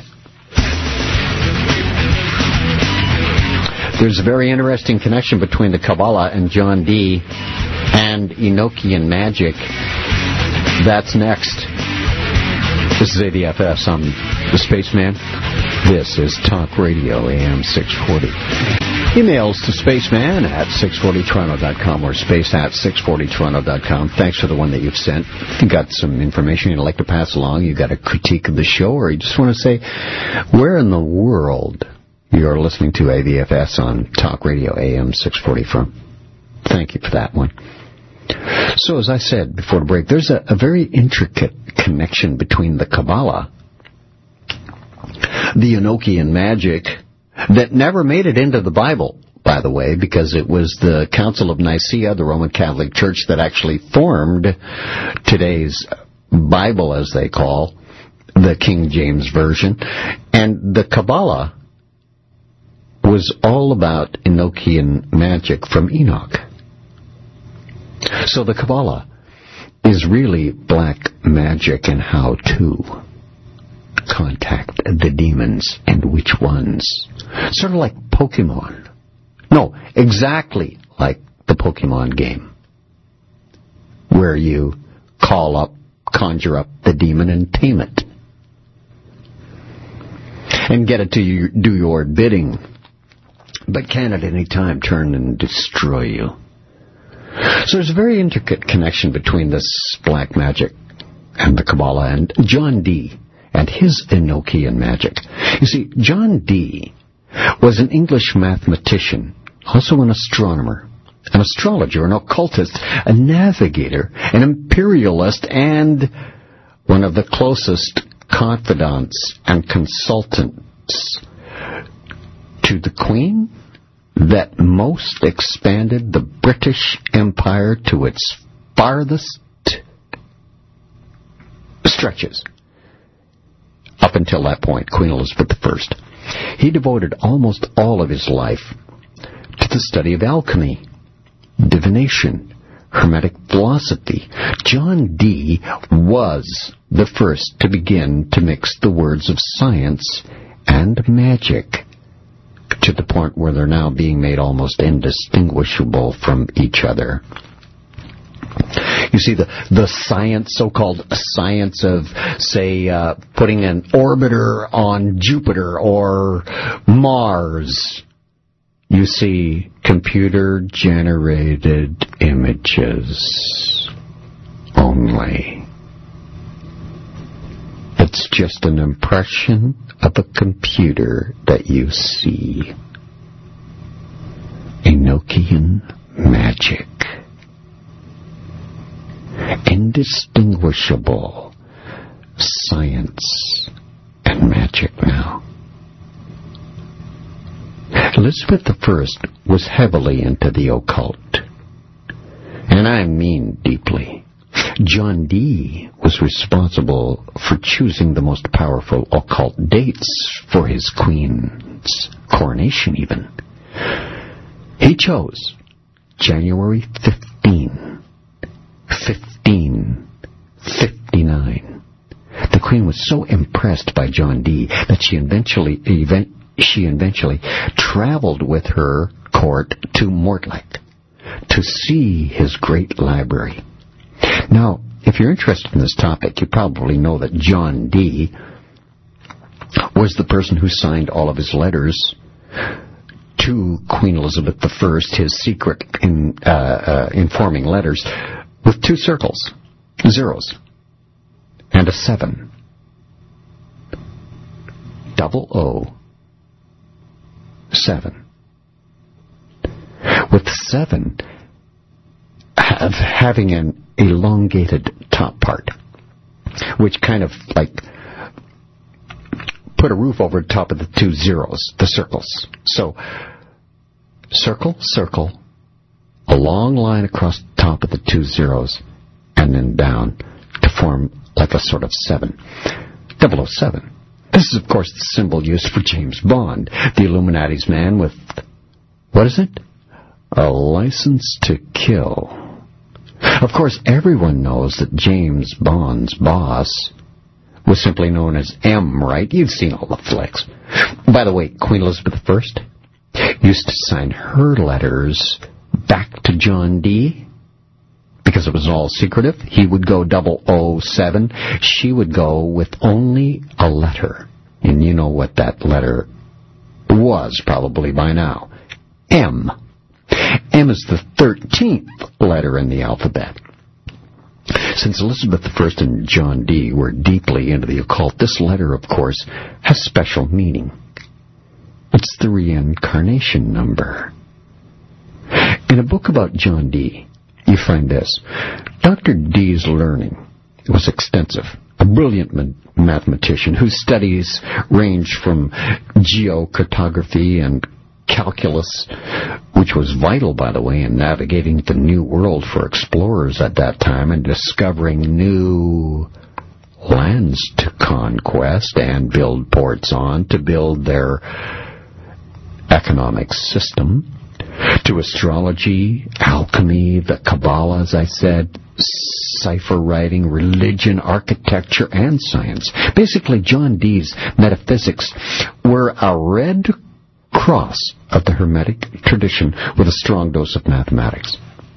There's a very interesting connection between the Kabbalah and John Dee and Enochian magic. That's next. This is A D F S. I'm the Spaceman. This is Talk Radio A M six forty. Emails to spaceman at six forty toronto dot com or space at six forty toronto dot com. Thanks for the one that you've sent. If you've got some information you'd like to pass along, you got a critique of the show, or you just want to say where in the world you're listening to A D F S on Talk Radio A M six forty from, thank you for that one. So, as I said before the break, there's a, a very intricate connection between the Kabbalah, the Enochian magic, that never made it into the Bible, by the way, because it was the Council of Nicaea, the Roman Catholic Church, that actually formed today's Bible, as they call the King James Version. And the Kabbalah was all about Enochian magic from Enoch. So the Kabbalah is really black magic and how to contact the demons and which ones. Sort of like Pokemon. No, exactly like the Pokemon game, where you call up, conjure up the demon and tame it, and get it to you, do your bidding, but can at any time turn and destroy you. So there's a very intricate connection between this black magic and the Kabbalah and John Dee and his Enochian magic. You see, John Dee was an English mathematician, also an astronomer, an astrologer, an occultist, a navigator, an imperialist, and one of the closest confidants and consultants to the Queen that most expanded the British Empire to its farthest stretches. A up until that point, Queen Elizabeth the First. He devoted almost all of his life to the study of alchemy, divination, Hermetic philosophy. John Dee was the first to begin to mix the words of science and magic, to the point where they're now being made almost indistinguishable from each other. You see, the, the science, so-called science of, say, uh, putting an orbiter on Jupiter or Mars. You see, computer-generated images only. It's just an impression of a computer that you see. Enochian magic. Indistinguishable science and magic now. Elizabeth the First was heavily into the occult, and I mean deeply. John Dee was responsible for choosing the most powerful occult dates for his queen's coronation even. He chose January fifteenth, fifteen fifty-nine. The queen was so impressed by John Dee that she eventually, event, she eventually traveled with her court to Mortlake to see his great library. Now, if you're interested in this topic, you probably know that John Dee was the person who signed all of his letters to Queen Elizabeth the First, his secret in, uh, uh, informing letters, with two circles, zeros, and a seven. Double O, seven. With seven have, having an elongated top part, which kind of like put a roof over the top of the two zeros, the circles. So, circle, circle, a long line across the top of the two zeros, and then down to form like a sort of seven. double oh seven. This is, of course, the symbol used for James Bond, the Illuminati's man with, what is it? A license to kill. Of course, everyone knows that James Bond's boss was simply known as M, right? You've seen all the flicks. By the way, Queen Elizabeth the First used to sign her letters back to John Dee because it was all secretive. He would go double O seven. She would go with only a letter. And you know what that letter was probably by now. M. M is the thirteenth letter in the alphabet. Since Elizabeth the First and John Dee were deeply into the occult, this letter, of course, has special meaning. It's the reincarnation number. In a book about John Dee, you find this. Doctor Dee's learning was extensive. A brilliant ma- mathematician whose studies range from geocartography and calculus, which was vital, by the way, in navigating the new world for explorers at that time and discovering new lands to conquest and build ports on to build their economic system, to astrology, alchemy, the Kabbalah, as I said, cipher writing, religion, architecture, and science. Basically, John Dee's metaphysics were a red cross of the Hermetic tradition with a strong dose of mathematics.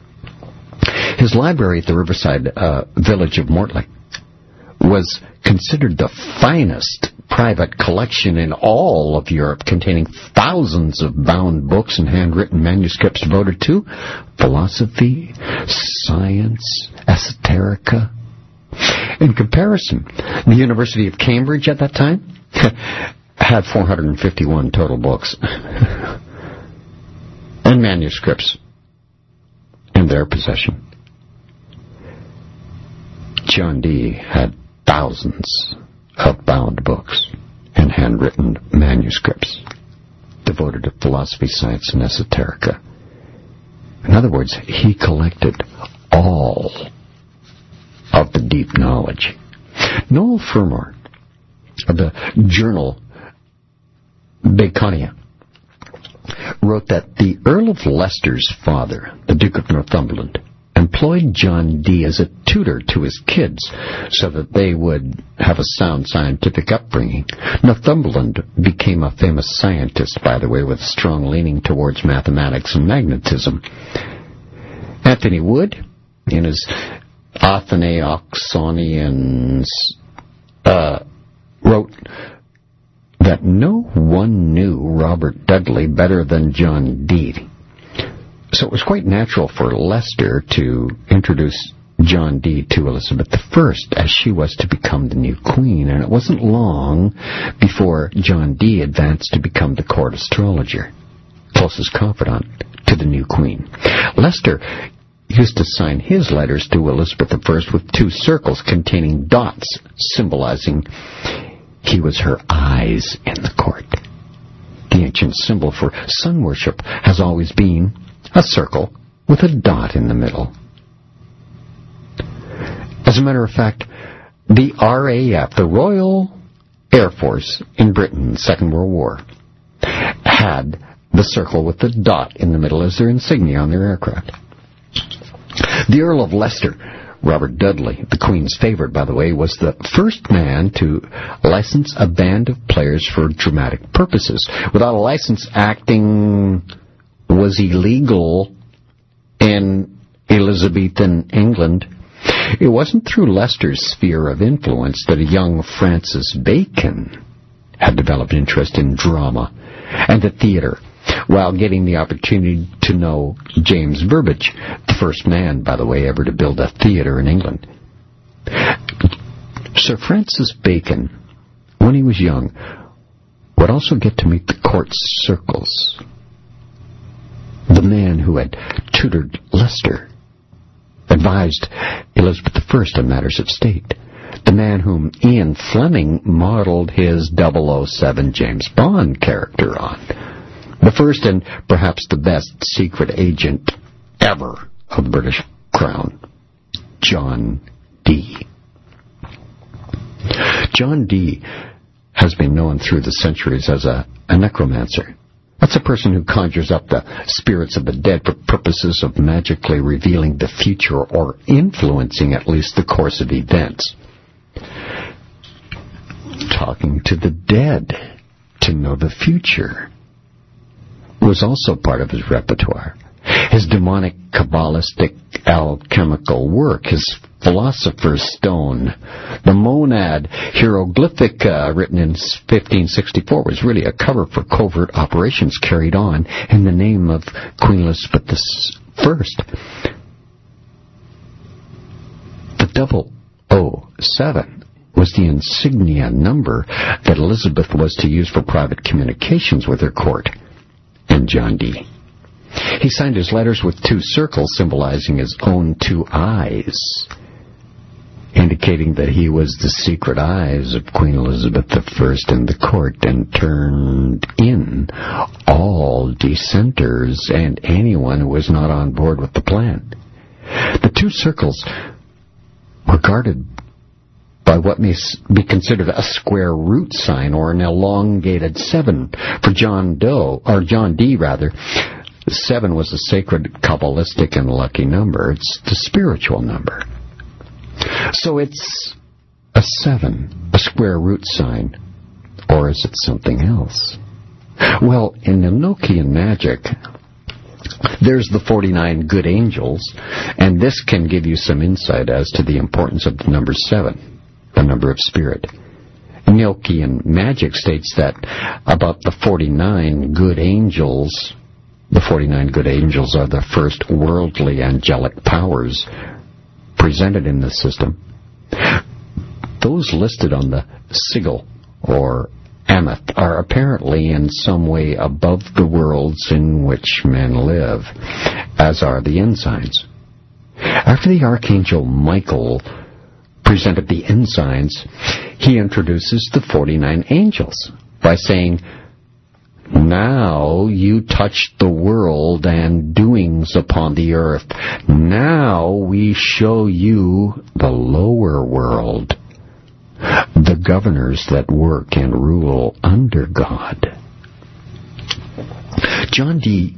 His library at the riverside uh, village of Mortlake was considered the finest private collection in all of Europe, containing thousands of bound books and handwritten manuscripts devoted to philosophy, science, esoterica. In comparison, the University of Cambridge at that time had four hundred fifty-one total books and manuscripts in their possession. John Dee had thousands of bound books and handwritten manuscripts devoted to philosophy, science, and esoterica. In other words, he collected all of the deep knowledge. Noel Fermor of the journal Baconia, wrote that the Earl of Leicester's father, the Duke of Northumberland, employed John Dee as a tutor to his kids so that they would have a sound scientific upbringing. Northumberland became a famous scientist, by the way, with a strong leaning towards mathematics and magnetism. Anthony Wood, in his Athenae Oxonians, uh, wrote that no one knew Robert Dudley better than John Dee. So it was quite natural for Leicester to introduce John Dee to Elizabeth the First, as she was to become the new queen, and it wasn't long before John Dee advanced to become the court astrologer, closest confidant to the new queen. Leicester used to sign his letters to Elizabeth the First with two circles containing dots, symbolizing he was her eyes in the court. The ancient symbol for sun worship has always been a circle with a dot in the middle. As a matter of fact, the R A F, the Royal Air Force in Britain in the Second World War, had the circle with the dot in the middle as their insignia on their aircraft. The Earl of Leicester, Robert Dudley, the Queen's favorite, by the way, was the first man to license a band of players for dramatic purposes. Without a license, acting was illegal in Elizabethan England. It wasn't through Leicester's sphere of influence that a young Francis Bacon had developed interest in drama and the theater, while getting the opportunity to know James Burbage, the first man, by the way, ever to build a theater in England. Sir Francis Bacon, when he was young, would also get to meet the court circles. The man who had tutored Leicester, advised Elizabeth the First on matters of state, the man whom Ian Fleming modeled his double oh seven James Bond character on, the first and perhaps the best secret agent ever of the British Crown, John Dee. John Dee has been known through the centuries as a, a necromancer. That's a person who conjures up the spirits of the dead for purposes of magically revealing the future or influencing at least the course of events. Talking to the dead to know the future was also part of his repertoire. His demonic, Kabbalistic, alchemical work, his Philosopher's Stone, the Monad Hieroglyphica, written in fifteen sixty-four, was really a cover for covert operations carried on in the name of Queen Elizabeth the First. The double oh seven was the insignia number that Elizabeth was to use for private communications with her court and John Dee. He signed his letters with two circles symbolizing his own two eyes, indicating that he was the secret eyes of Queen Elizabeth the First in the court and turned in all dissenters and anyone who was not on board with the plan. The two circles were guarded by what may be considered a square root sign or an elongated seven. For John Doe, or John Dee rather, seven was a sacred, Kabbalistic, and lucky number. It's the spiritual number. So it's a seven, a square root sign, or is it something else? Well, in Enochian magic, there's the forty-nine good angels, and this can give you some insight as to the importance of the number seven, the number of spirit. Enochian magic states that about the forty-nine good angels, the forty-nine good angels are the first worldly angelic powers presented in this system. Those listed on the sigil, or Ameth, are apparently in some way above the worlds in which men live, as are the ensigns. After the Archangel Michael presented the ensigns, he introduces the forty-nine angels by saying, "Now you touch the world and doings upon the earth. Now we show you the lower world, the the governors that work and rule under God. John Dee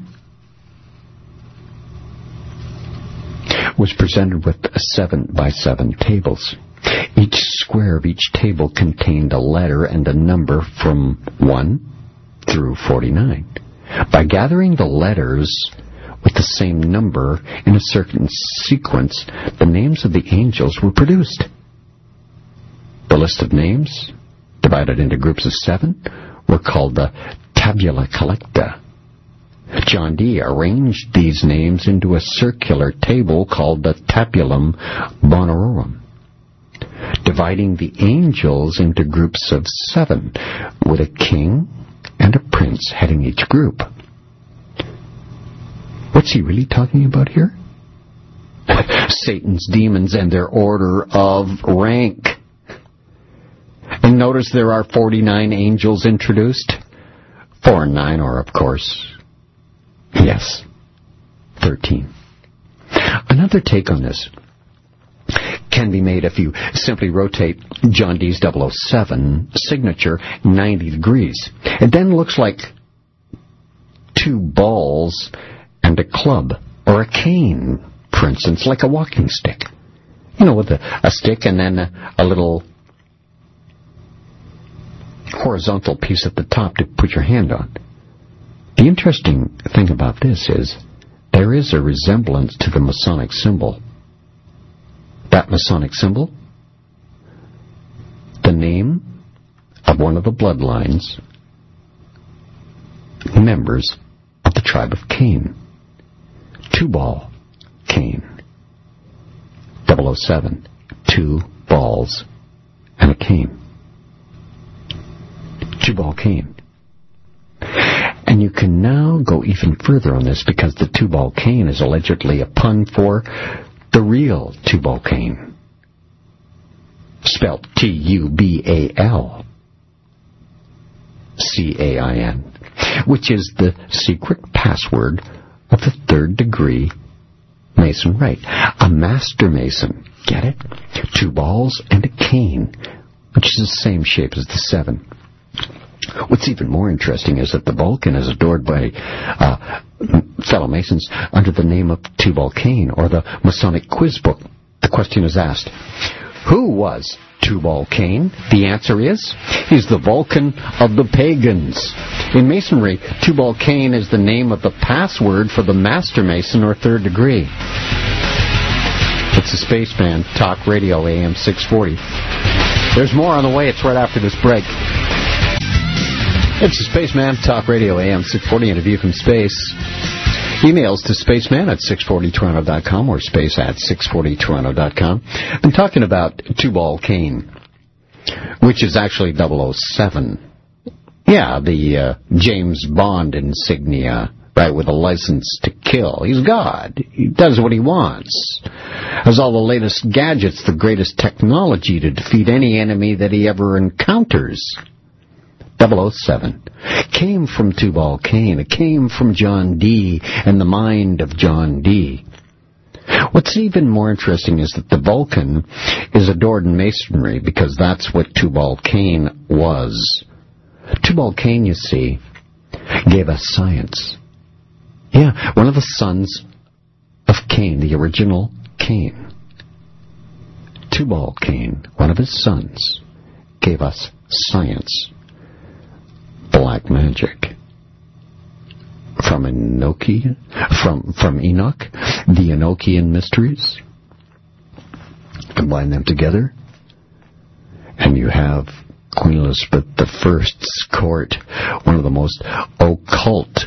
was presented with seven by seven tables. Each square of each table contained a letter and a number from one through forty-nine. By gathering the letters with the same number in a certain sequence, the names of the angels were produced. The list of names, divided into groups of seven, were called the tabula collecta. John Dee arranged these names into a circular table called the tabulum bonorum, dividing the angels into groups of seven, with a king and a prince heading each group. What's he really talking about here? Satan's demons and their order of rank. And notice there are forty-nine angels introduced. Four and nine are, of course, yes, thirteen. Another take on this can be made if you simply rotate John Dee's double oh seven signature ninety degrees. It then looks like two balls and a club, or a cane, for instance, like a walking stick. You know, with a, a stick and then a, a little horizontal piece at the top to put your hand on. The interesting thing about this is there is a resemblance to the Masonic symbol. That Masonic symbol, the name of one of the bloodlines, members of the tribe of Cain. Tubal Cain. double oh seven. Two balls and a cane. Tubal Cain. And you can now go even further on this because the Tubal Cain is allegedly a pun for the real Tubal Cain, spelled T U B A L C A I N, which is the secret password of the third degree Mason rite. A master Mason, get it? Two balls and a cane, which is the same shape as the seven. What's even more interesting is that the Vulcan is adored by uh, fellow Masons under the name of Tubal Cain, or the Masonic Quiz Book. The question is asked, who was Tubal Cain? The answer is, he's the Vulcan of the pagans. In Masonry, Tubal Cain is the name of the password for the Master Mason or third degree. It's the Spaceman Talk Radio A M six forty. There's more on the way. It's right after this break. It's the Spaceman Talk Radio A M six forty, and a view from space. Emails to spaceman at six forty toronto dot com or space at six forty toronto dot com. I'm talking about Tubal Cain, which is actually double oh seven. Yeah, the uh, James Bond insignia, right, with a license to kill. He's God. He does what he wants. Has all the latest gadgets, the greatest technology to defeat any enemy that he ever encounters. double oh seven came from Tubal Cain. It came from John Dee and the mind of John Dee. What's even more interesting is that the Vulcan is adored in Masonry because that's what Tubal Cain was. Tubal Cain, you see, gave us science. Yeah, one of the sons of Cain, the original Cain. Tubal Cain, one of his sons, gave us science. Black magic. From Enochian, from from Enoch, the Enochian mysteries. Combine them together, and you have Queen Elizabeth the First's court, one of the most occult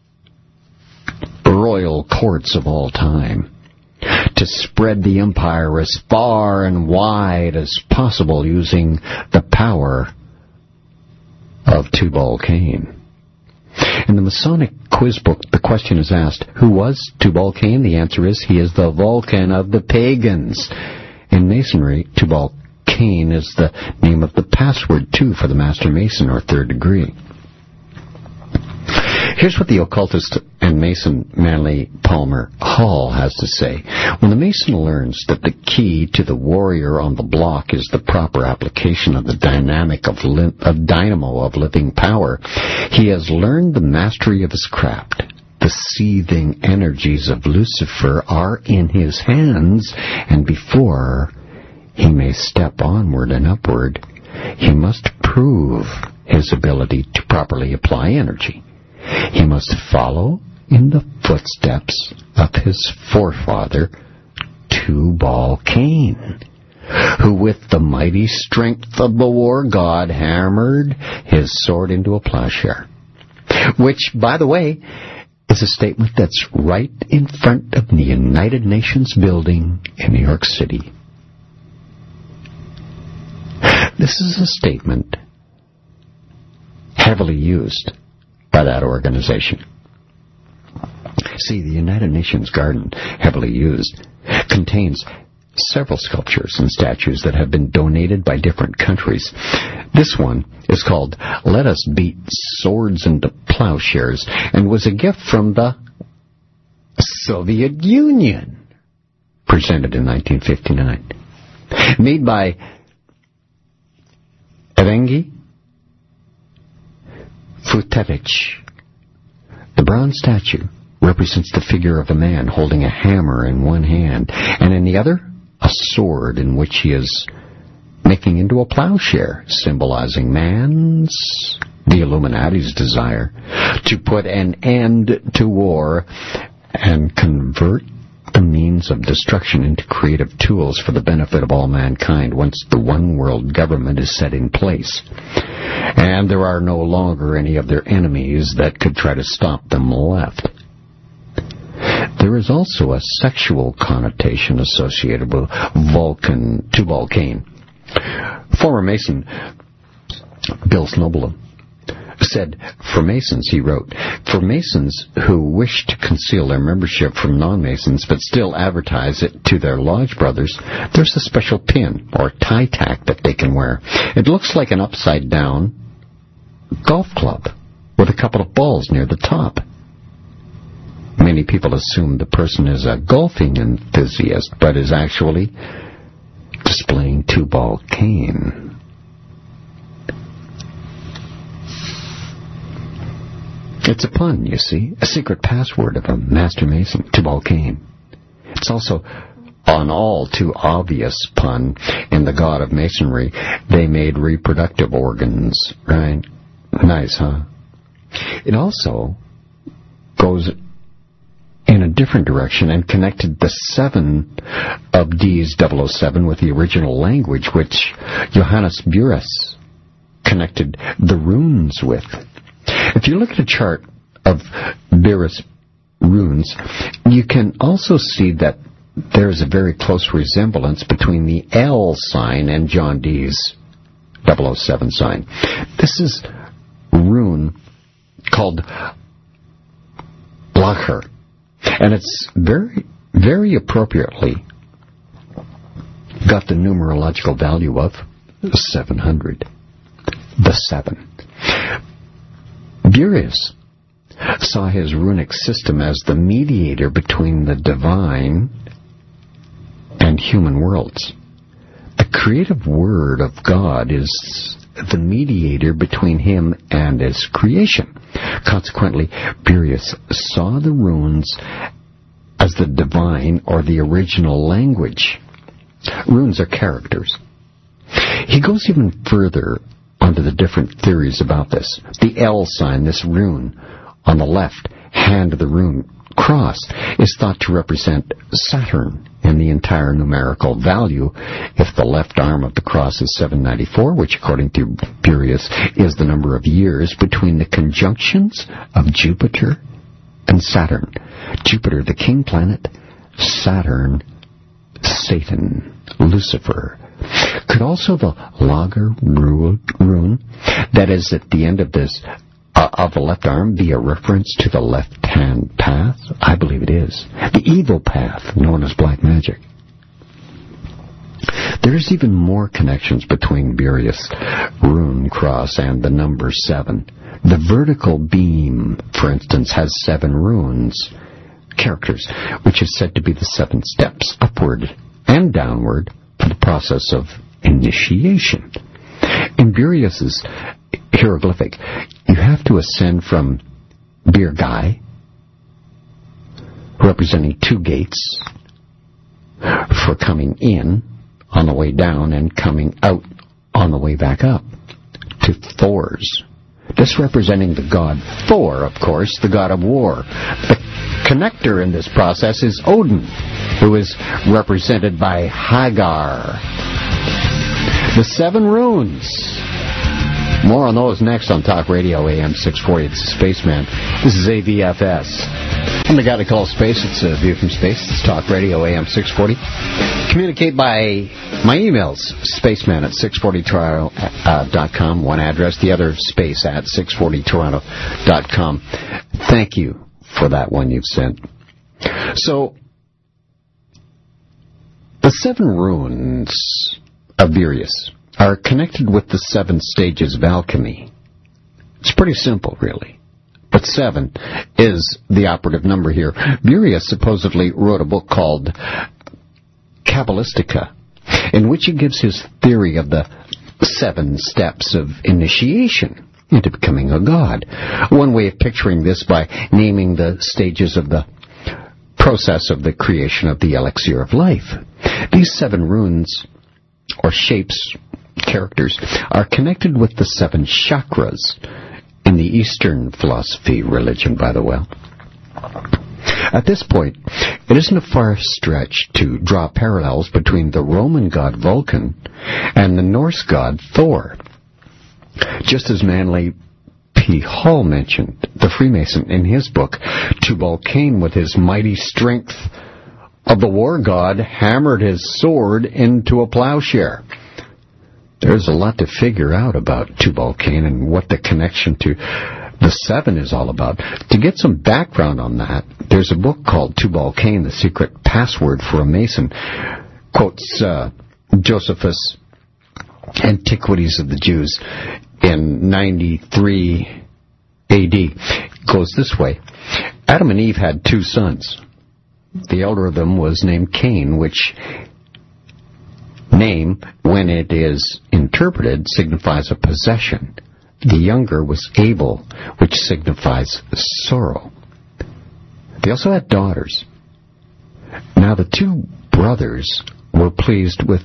royal courts of all time, to spread the empire as far and wide as possible using the power of Tubal Cain. In the Masonic Quiz Book, the question is asked, who was Tubal Cain? The answer is, he is the Vulcan of the pagans. In Masonry, Tubal Cain is the name of the password, too, for the Master Mason or third degree. Here's what the occultist and Mason Manly Palmer Hall has to say. When the Mason learns that the key to the warrior on the block is the proper application of the dynamic of, li- of dynamo of living power, he has learned the mastery of his craft. The seething energies of Lucifer are in his hands, and before he may step onward and upward, he must prove his ability to properly apply energy. He must follow in the footsteps of his forefather, Tubal Cain, who with the mighty strength of the war god hammered his sword into a plowshare. Which, by the way, is a statement that's right in front of the United Nations building in New York City. This is a statement heavily used by that organization. See, the United Nations Garden, heavily used, contains several sculptures and statues that have been donated by different countries. This one is called Let Us Beat Swords into Plowshares and was a gift from the Soviet Union, presented in nineteen fifty-nine. Made by Evgeny Futevich. The bronze statue represents the figure of a man holding a hammer in one hand, and in the other, a sword in which he is making into a plowshare, symbolizing man's, the Illuminati's desire to put an end to war and convert the means of destruction into creative tools for the benefit of all mankind once the one world government is set in place. And there are no longer any of their enemies that could try to stop them left. There is also a sexual connotation associated with Vulcan, Tubal Cain. Former Mason Bill Snobel said, for Masons, he wrote, for Masons who wish to conceal their membership from non-Masons but still advertise it to their lodge brothers, there's a special pin or tie tack that they can wear. It looks like an upside-down golf club with a couple of balls near the top. Many people assume the person is a golfing enthusiast, but is actually displaying Tubal Cain. It's a pun, you see, a secret password of a master mason, Tubal Cain. It's also an all too obvious pun in the God of Masonry. They made reproductive organs, right? Nice, huh? It also goes in a different direction and connected the seven of D's double oh seven with the original language, which Johannes Buris connected the runes with. If you look at a chart of Buris runes, you can also see that there is a very close resemblance between the L sign and John Dee's double oh seven sign. This is a rune called Lacher, and it's very, very appropriately got the numerological value of seven hundred. The seven. Buris saw his runic system as the mediator between the divine and human worlds. The creative word of God is the mediator between him and his creation. Consequently, Buris saw the runes as the divine or the original language. Runes are characters. He goes even further onto the different theories about this. The L sign, this rune on the left hand of the rune cross, is thought to represent Saturn in the entire numerical value. If the left arm of the cross is seven ninety-four, which according to Buris is the number of years between the conjunctions of Jupiter and Saturn. Jupiter, the king planet, Saturn, Satan, Lucifer. Could also the Lager rune that is at the end of this uh, of the left arm be a reference to the left-hand path? I believe it is. The evil path known as black magic. There's even more connections between Burius rune cross and the number seven. The vertical beam, for instance, has seven runes, characters, which is said to be the seven steps upward and downward for the process of initiation. In Burius's hieroglyphic, you have to ascend from Birgai, representing two gates, for coming in on the way down and coming out on the way back up, to Thors. This representing the god Thor, of course, the god of war. The connector in this process is Odin, who is represented by Hagar. The seven runes. More on those next on Talk Radio A M six forty. It's Spaceman. This is A V F S. I'm the guy to call space. It's a view from space. It's Talk Radio A M six forty. Communicate by my emails, spaceman at six forty toronto dot com, one address, the other space at six forty toronto dot com. Thank you for that one you've sent. So, the seven runes of Burius are connected with the seven stages of alchemy. It's pretty simple, really. But seven is the operative number here. Burius supposedly wrote a book called Kabbalistica, in which he gives his theory of the seven steps of initiation into becoming a god. One way of picturing this by naming the stages of the process of the creation of the elixir of life. These seven runes, or shapes, characters, are connected with the seven chakras in the Eastern philosophy religion, by the way. At this point, it isn't a far stretch to draw parallels between the Roman god Vulcan and the Norse god Thor. Just as Manly P. Hall mentioned, the Freemason, in his book, Tubal Cain, with his mighty strength of the war god, hammered his sword into a plowshare. There's a lot to figure out about Tubal Cain and what the connection to the seven is all about. To get some background on that, there's a book called Tubal Cain, The Secret Password for a Mason. Quotes uh, Josephus, Antiquities of the Jews, in ninety-three A D. Goes this way. Adam and Eve had two sons. The elder of them was named Cain, which name, when it is interpreted, signifies a possession. The younger was Abel, which signifies sorrow. They also had daughters. Now the two brothers were pleased with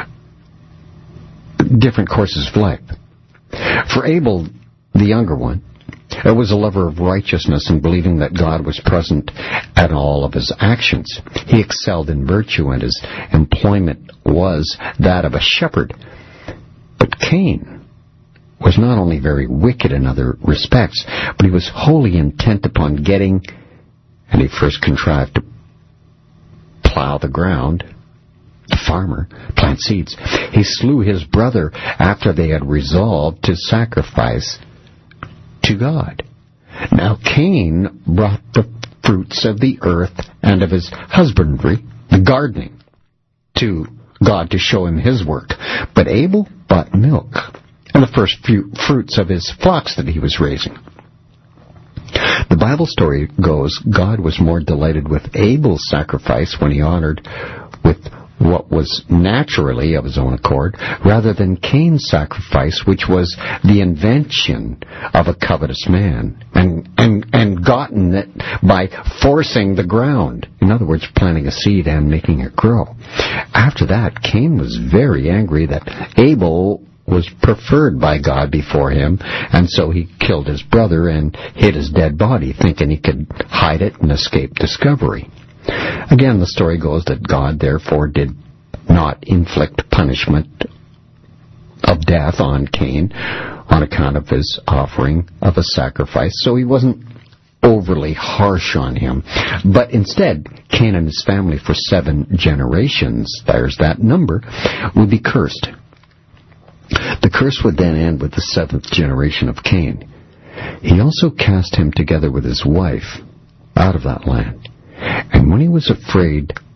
different courses of life. For Abel, the younger one, was a lover of righteousness and believing that God was present at all of his actions. He excelled in virtue, and his employment was that of a shepherd. But Cain was not only very wicked in other respects, but he was wholly intent upon getting, and he first contrived to plow the ground, the farmer, plant seeds. He slew his brother after they had resolved to sacrifice to God. Now Cain brought the fruits of the earth and of his husbandry, the gardening, to God to show him his work. But Abel brought milk and the first few fruits of his flocks that he was raising. The Bible story goes, God was more delighted with Abel's sacrifice when he honored with what was naturally of his own accord, rather than Cain's sacrifice, which was the invention of a covetous man, and, and, and gotten it by forcing the ground. In other words, planting a seed and making it grow. After that, Cain was very angry that Abel was preferred by God before him, and so he killed his brother and hid his dead body, thinking he could hide it and escape discovery. Again, the story goes that God, therefore, did not inflict punishment of death on Cain on account of his offering of a sacrifice, so he wasn't overly harsh on him. But instead, Cain and his family for seven generations, there's that number, would be cursed. The curse would then end with the seventh generation of Cain. He also cast him together with his wife out of that land. And when he was afraid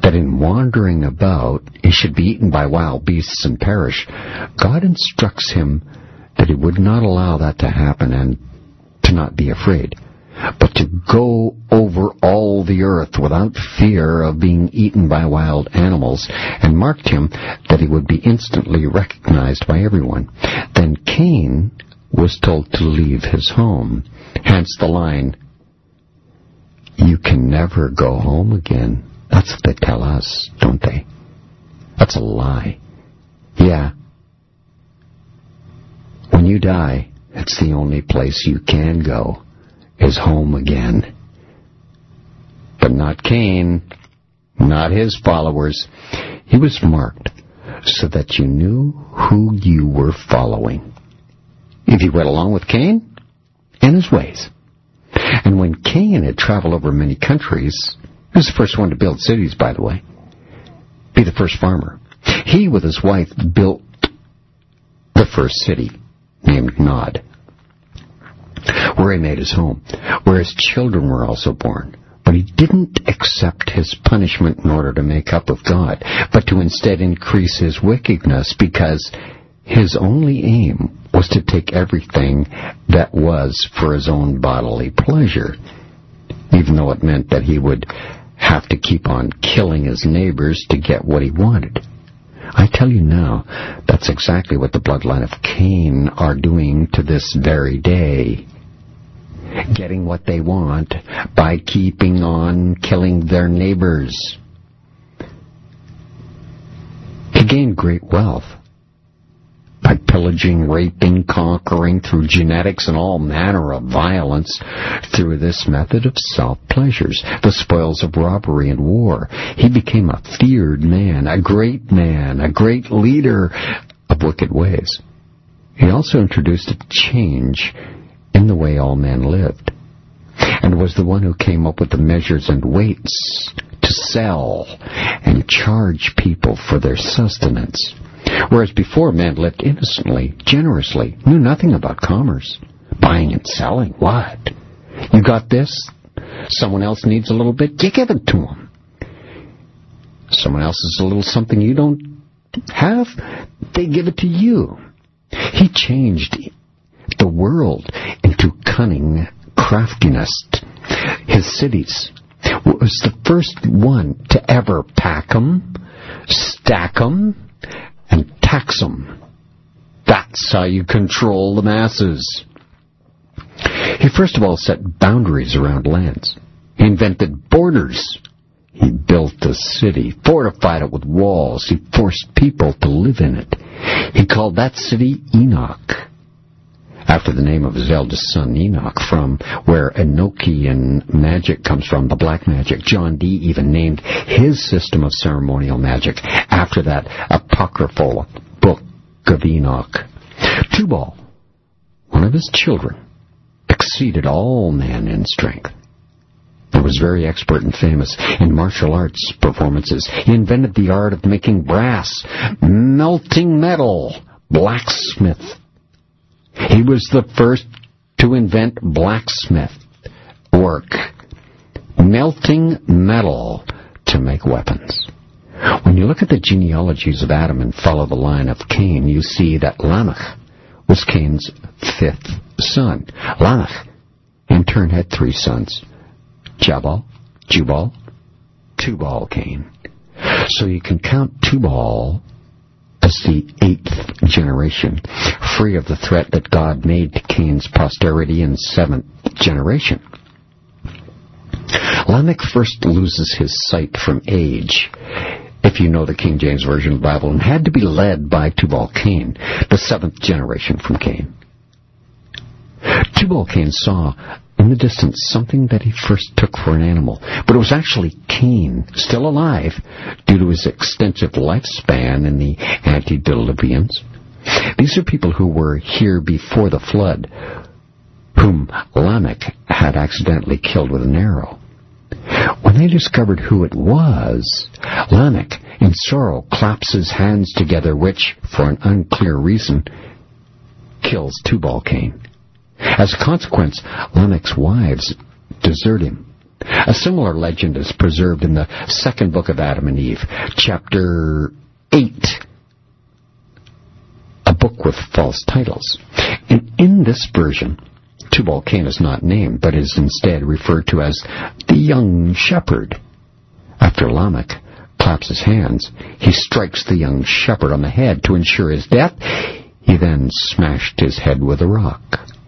that in wandering about he should be eaten by wild beasts and perish, God instructs him that he would not allow that to happen and to not be afraid, but to go over all the earth without fear of being eaten by wild animals, and marked him that he would be instantly recognized by everyone. Then Cain was told to leave his home. Hence the line, "You can never go home again." That's what they tell us, don't they? That's a lie. Yeah. When you die, it's the only place you can go, is home again. But not Cain, not his followers. He was marked so that you knew who you were following. If you went along with Cain and his ways. And when Cain had traveled over many countries, he was the first one to build cities, by the way, be the first farmer. He, with his wife, built the first city, named Nod, where he made his home, where his children were also born. But he didn't accept his punishment in order to make up with God, but to instead increase his wickedness, because his only aim was to take everything that was for his own bodily pleasure, even though it meant that he would have to keep on killing his neighbors to get what he wanted. I tell you now, that's exactly what the bloodline of Cain are doing to this very day. Getting what they want by keeping on killing their neighbors. He gained great wealth by pillaging, raping, conquering through genetics and all manner of violence through this method of self-pleasures, the spoils of robbery and war. He became a feared man, a great man, a great leader of wicked ways. He also introduced a change in the way all men lived, and was the one who came up with the measures and weights to sell and charge people for their sustenance. Whereas before, men lived innocently, generously, knew nothing about commerce, buying and selling. What? You got this? Someone else needs a little bit? You give it to them. Someone else has a little something you don't have? They give it to you. He changed the world into cunning craftiness. His cities was the first one to ever pack 'em, stack 'em, and tax 'em. That's how you control the masses. He first of all set boundaries around lands. He invented borders. He built a city, fortified it with walls. He forced people to live in it. He called that city Enoch, after the name of his eldest son Enoch, from where Enochian magic comes from, the black magic. John Dee even named his system of ceremonial magic after that apocryphal book of Enoch. Tubal, one of his children, exceeded all men in strength. He was very expert and famous in martial arts performances. He invented the art of making brass, melting metal, blacksmith. He was the first to invent blacksmith work, melting metal to make weapons. When you look at the genealogies of Adam and follow the line of Cain, you see that Lamech was Cain's fifth son. Lamech, in turn, had three sons, Jabal, Jubal, Tubal Cain. So you can count Tubal as the eighth generation, free of the threat that God made to Cain's posterity in seventh generation. Lamech first loses his sight from age, if you know the King James Version of the Bible, and had to be led by Tubal Cain, the seventh generation from Cain. Tubal Cain saw in the distance something that he first took for an animal, but it was actually Cain, still alive due to his extensive lifespan in the antediluvians. These are people who were here before the flood, whom Lamech had accidentally killed with an arrow. When they discovered who it was, Lamech, in sorrow, claps his hands together, which, for an unclear reason, kills Tubal Cain. As a consequence, Lamech's wives desert him, A similar legend is preserved in the second book of Adam and Eve, chapter eight, a book with false titles. And in this version, Tubal-Cain is not named, but is instead referred to as the young shepherd. After Lamech claps his hands, he strikes the young shepherd on the head to ensure his death. He then smashed his head with a rock.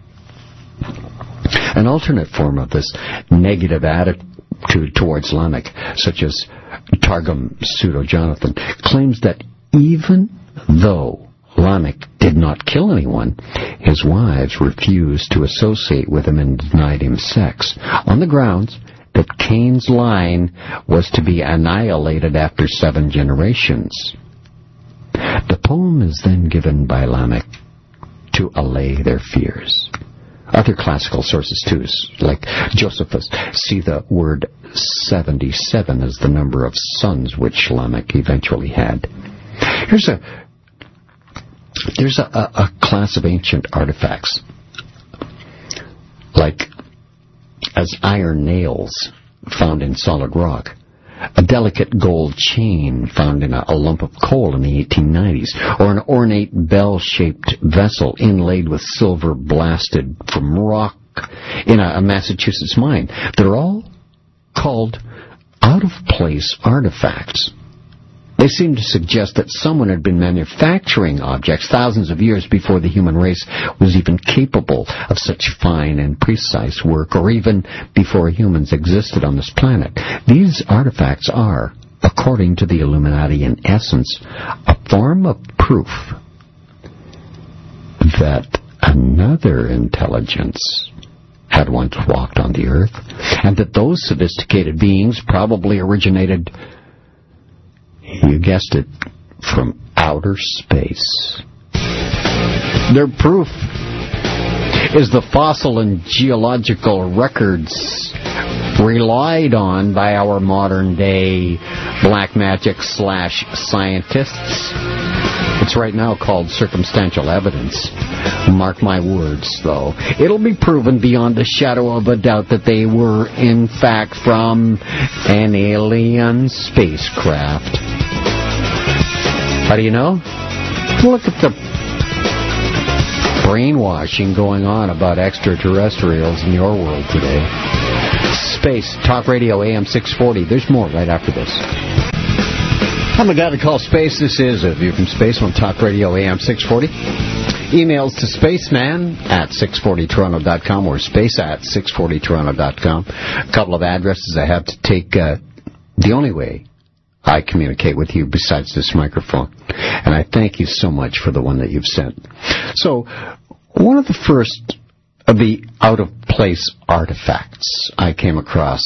An alternate form of this negative attitude towards Lamech, such as Targum Pseudo-Jonathan, claims that even though Lamech did not kill anyone, his wives refused to associate with him and denied him sex, on the grounds that Cain's line was to be annihilated after seven generations. The poem is then given by Lamech to allay their fears. Other classical sources, too, like Josephus, see the word seventy-seven as the number of sons which Lamech eventually had. Here's a There's a, a, a class of ancient artifacts, like as iron nails found in solid rock, a delicate gold chain found in a, a lump of coal in the eighteen nineties, or an ornate bell-shaped vessel inlaid with silver blasted from rock in a, a Massachusetts mine. They're all called out-of-place artifacts. They seem to suggest that someone had been manufacturing objects thousands of years before the human race was even capable of such fine and precise work, or even before humans existed on this planet. These artifacts are, according to the Illuminati, in essence, a form of proof that another intelligence had once walked on the earth, and that those sophisticated beings probably originated, you guessed it, from outer space. Their proof is the fossil and geological records relied on by our modern-day black magic slash scientists. It's right now called circumstantial evidence. Mark my words, though. It'll be proven beyond a shadow of a doubt that they were, in fact, from an alien spacecraft. How do you know? Look at the brainwashing going on about extraterrestrials in your world today. Space, Talk Radio A M six forty. There's more right after this. I'm the guy to call Space. This is A View from Space on Talk Radio A M six forty. Emails to spaceman at six forty toronto dot com or space at six forty toronto dot com. A couple of addresses I have to take. Uh, the only way I communicate with you besides this microphone. And I thank you so much for the one that you've sent. So, one of the first of the out-of-place artifacts I came across.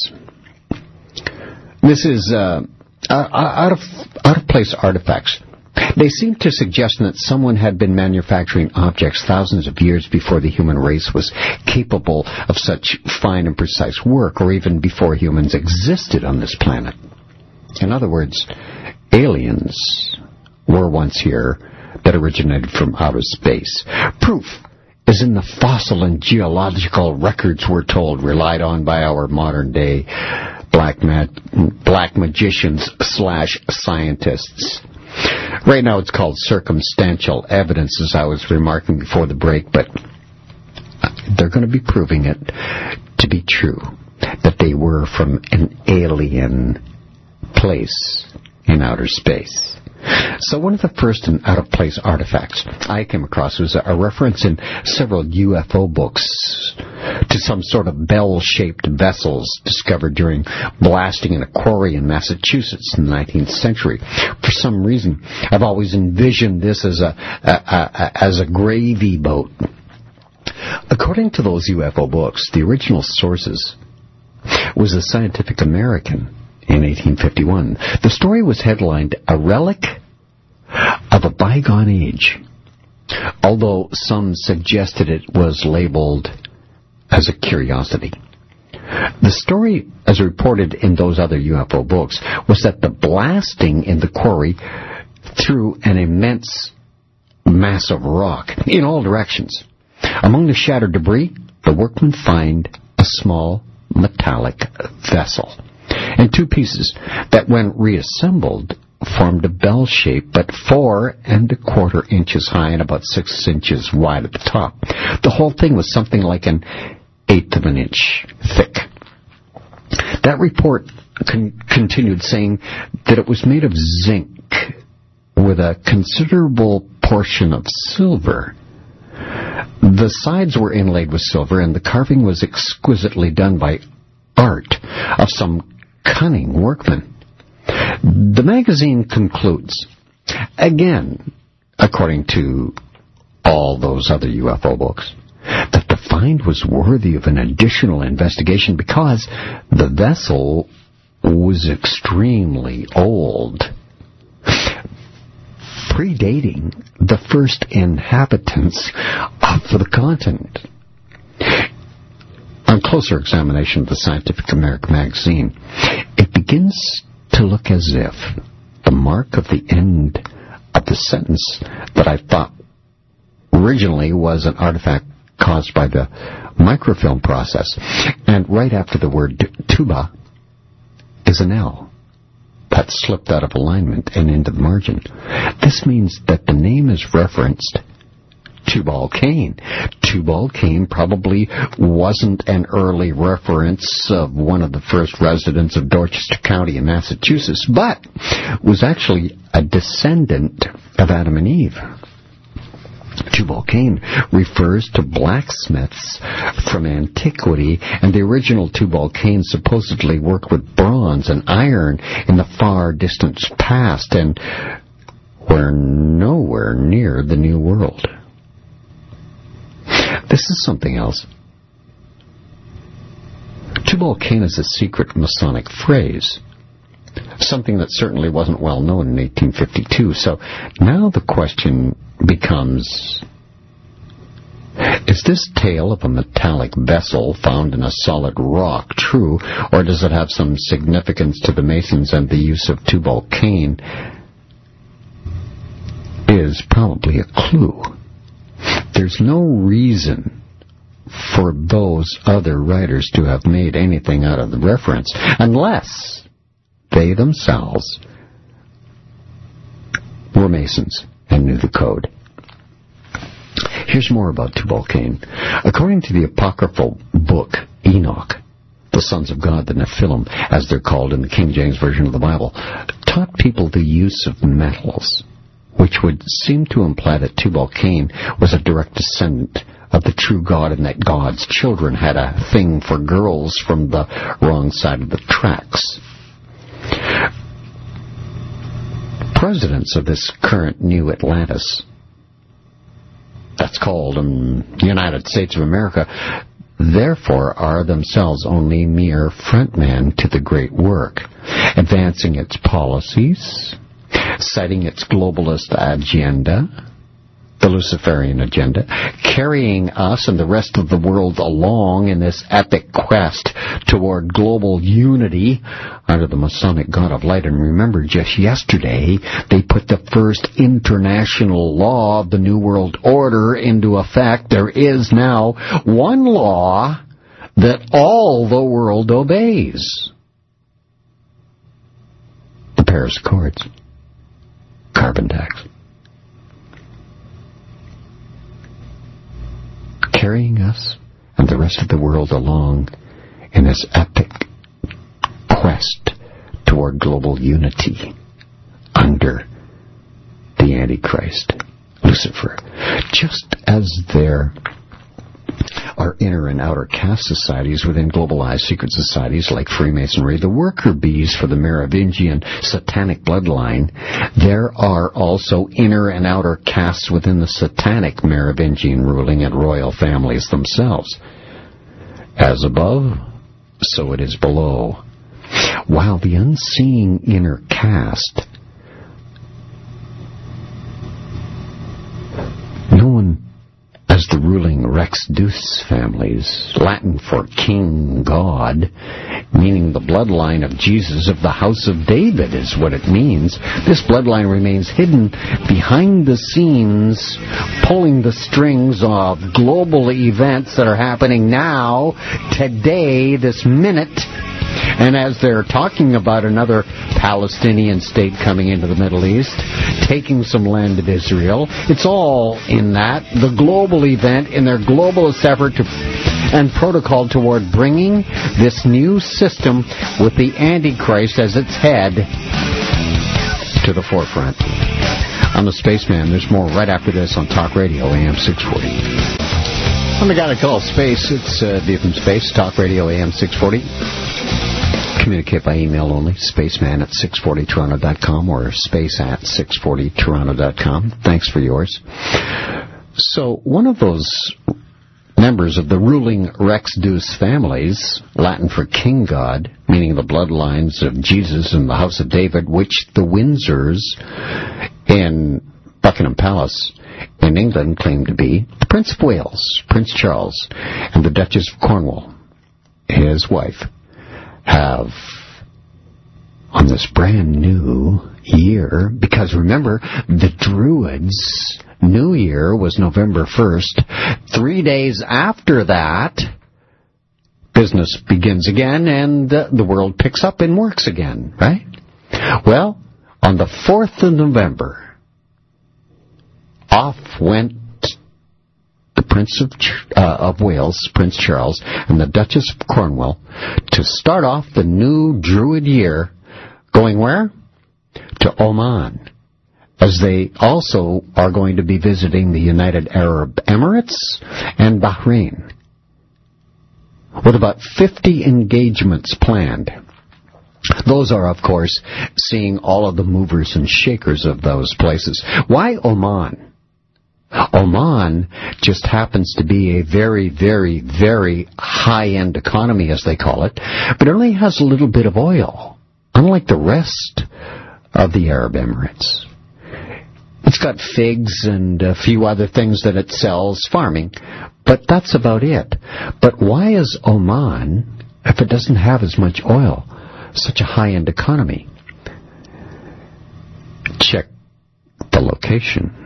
This is uh, out of out-of-place artifacts. They seem to suggest that someone had been manufacturing objects thousands of years before the human race was capable of such fine and precise work, or even before humans existed on this planet. In other words, aliens were once here that originated from outer space. Proof is in the fossil and geological records, we're told, relied on by our modern-day black mag- black magicians slash scientists. Right now it's called circumstantial evidence, as I was remarking before the break, but they're going to be proving it to be true, that they were from an alien place in outer space. So one of the first and out-of-place artifacts I came across was a reference in several U F O books to some sort of bell-shaped vessels discovered during blasting in a quarry in Massachusetts in the nineteenth century. For some reason, I've always envisioned this as a, a, a as a gravy boat. According to those U F O books, the original sources was the Scientific American in eighteen fifty-one. The story was headlined, "A Relic of a Bygone Age," although some suggested it was labeled as a curiosity. The story, as reported in those other U F O books, was that the blasting in the quarry threw an immense mass of rock in all directions. Among the shattered debris, the workmen find a small metallic vessel, and two pieces that, when reassembled, formed a bell shape, but four and a quarter inches high and about six inches wide at the top. The whole thing was something like an eighth of an inch thick. That report con- continued, saying that it was made of zinc with a considerable portion of silver. The sides were inlaid with silver, and the carving was exquisitely done by art of some cunning workman. The magazine concludes, again, according to all those other U F O books, that the find was worthy of an additional investigation because the vessel was extremely old, predating the first inhabitants of the continent. On closer examination of the Scientific American magazine, it begins to look as if the mark of the end of the sentence that I thought originally was an artifact caused by the microfilm process, and right after the word tuba is an L that slipped out of alignment and into the margin. This means that the name is referenced Tubal-Cain. Tubal-Cain probably wasn't an early reference of one of the first residents of Dorchester County in Massachusetts, but was actually a descendant of Adam and Eve. Tubal-Cain refers to blacksmiths from antiquity, and the original Tubal-Cain supposedly worked with bronze and iron in the far distant past and were nowhere near the New World. This is something else. Tubal-Cain is a secret Masonic phrase, something that certainly wasn't well known in eighteen fifty-two. So now the question becomes, is this tale of a metallic vessel found in a solid rock true, or does it have some significance to the Masons, and the use of Tubal-Cain is probably a clue? There's no reason for those other writers to have made anything out of the reference, unless they themselves were Masons and knew the code. Here's more about Tubal-Cain. According to the apocryphal book Enoch, the sons of God, the Nephilim, as they're called in the King James Version of the Bible, taught people the use of metals, which would seem to imply that Tubal-Cain was a direct descendant of the true God, and that God's children had a thing for girls from the wrong side of the tracks. Presidents of this current new Atlantis, that's called um, the United States of America, therefore are themselves only mere frontmen to the great work, advancing its policies, citing its globalist agenda, the Luciferian agenda, carrying us and the rest of the world along in this epic quest toward global unity under the Masonic God of Light. And remember, just yesterday, they put the first international law of the New World Order into effect. There is now one law that all the world obeys. The Paris Accords. Carbon tax. Carrying us and the rest of the world along in this epic quest toward global unity under the Antichrist, Lucifer. Just as there are inner and outer caste societies within globalized secret societies like Freemasonry, the worker bees for the Merovingian satanic bloodline, there are also inner and outer castes within the satanic Merovingian ruling and royal families themselves. As above, so it is below. While the unseen inner caste, known as the ruling Rex Deus families, Latin for king god, meaning the bloodline of Jesus of the house of David is what it means. This bloodline remains hidden behind the scenes, pulling the strings of global events that are happening now, today, this minute. And as they're talking about another Palestinian state coming into the Middle East, taking some land of Israel, it's all in that, the global event, in their globalist effort to, and protocol toward bringing this new system with the Antichrist as its head to the forefront. I'm the Spaceman. There's more right after this on Talk Radio A M six forty. I'm the guy to call Space. It's uh, View from Space, Talk Radio A M six forty. Communicate by email only, spaceman at six forty toronto dot com or space at six forty toronto dot com. Thanks for yours. So, one of those members of the ruling Rex Deus families, Latin for king god, meaning the bloodlines of Jesus and the house of David, which the Windsors in Buckingham Palace in England claim to be, the Prince of Wales, Prince Charles, and the Duchess of Cornwall, his wife, have on this brand new year, because remember, the Druids' New Year was November first. Three days after that, business begins again and uh, the world picks up and works again, right? Well, on the fourth of November, off went the Prince of, uh, of Wales, Prince Charles, and the Duchess of Cornwall to start off the new Druid year, going where? To Oman, as they also are going to be visiting the United Arab Emirates and Bahrain, with about fifty engagements planned. Those are, of course, seeing all of the movers and shakers of those places. Why Oman? Oman just happens to be a very, very, very high-end economy, as they call it, but it only has a little bit of oil, unlike the rest of the Arab Emirates. It's got figs and a few other things that it sells, farming, but that's about it. But why is Oman, if it doesn't have as much oil, such a high-end economy? Check the location.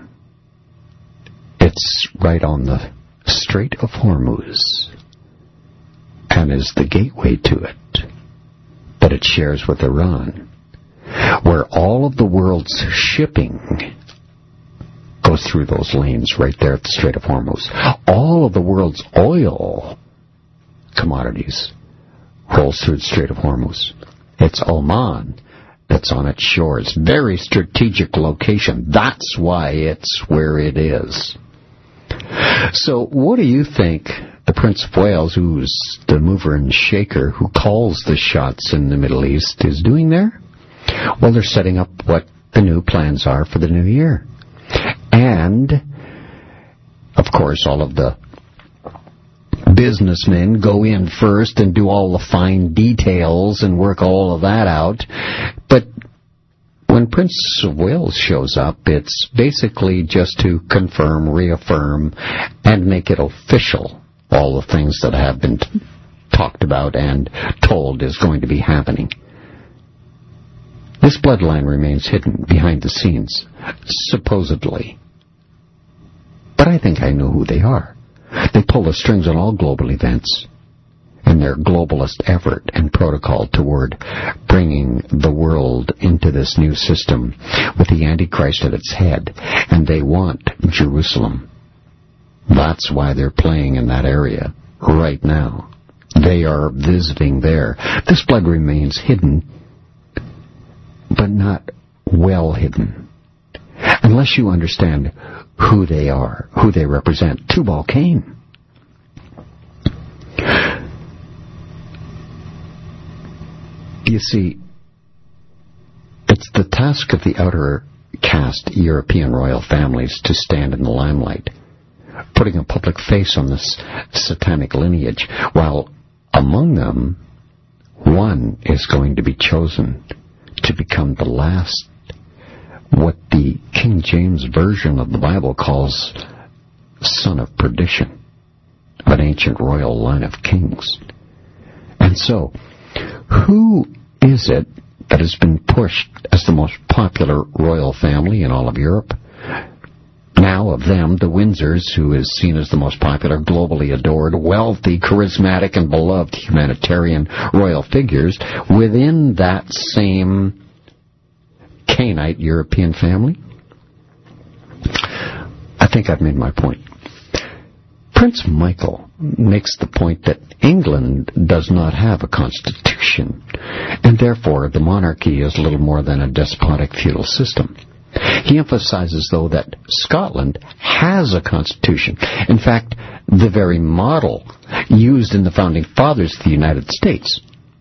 It's right on the Strait of Hormuz and is the gateway to it. But it shares with Iran, where all of the world's shipping goes through those lanes right there at the Strait of Hormuz. All of the world's oil commodities rolls through the Strait of Hormuz. It's Oman that's on its shores. Very strategic location. That's why it's where it is. So what do you think the Prince of Wales, who's the mover and shaker, who calls the shots in the Middle East, is doing there? Well, they're setting up what the new plans are for the new year. And, of course, all of the businessmen go in first and do all the fine details and work all of that out. But when Prince of Wales shows up, it's basically just to confirm, reaffirm, and make it official, all the things that have been t- talked about and told is going to be happening. This bloodline remains hidden behind the scenes, supposedly. But I think I know who they are. They pull the strings on all global events in their globalist effort and protocol toward bringing the world into this new system with the Antichrist at its head. And they want Jerusalem. That's why they're playing in that area right now. They are visiting there. This blood remains hidden, but not well hidden, unless you understand who they are, who they represent. Tubal Cain. You see, it's the task of the outer caste European royal families to stand in the limelight, putting a public face on this satanic lineage, while among them, one is going to be chosen to become the last, what the King James Version of the Bible calls son of perdition, of an ancient royal line of kings. And so, Who is it that has been pushed as the most popular royal family in all of Europe? Now of them, the Windsors, who is seen as the most popular, globally adored, wealthy, charismatic, and beloved humanitarian royal figures within that same Canaanite European family? I think I've made my point. Prince Michael makes the point that England does not have a constitution, and therefore the monarchy is little more than a despotic feudal system. He emphasizes, though, that Scotland has a constitution. In fact, the very model used in the founding fathers of the United States.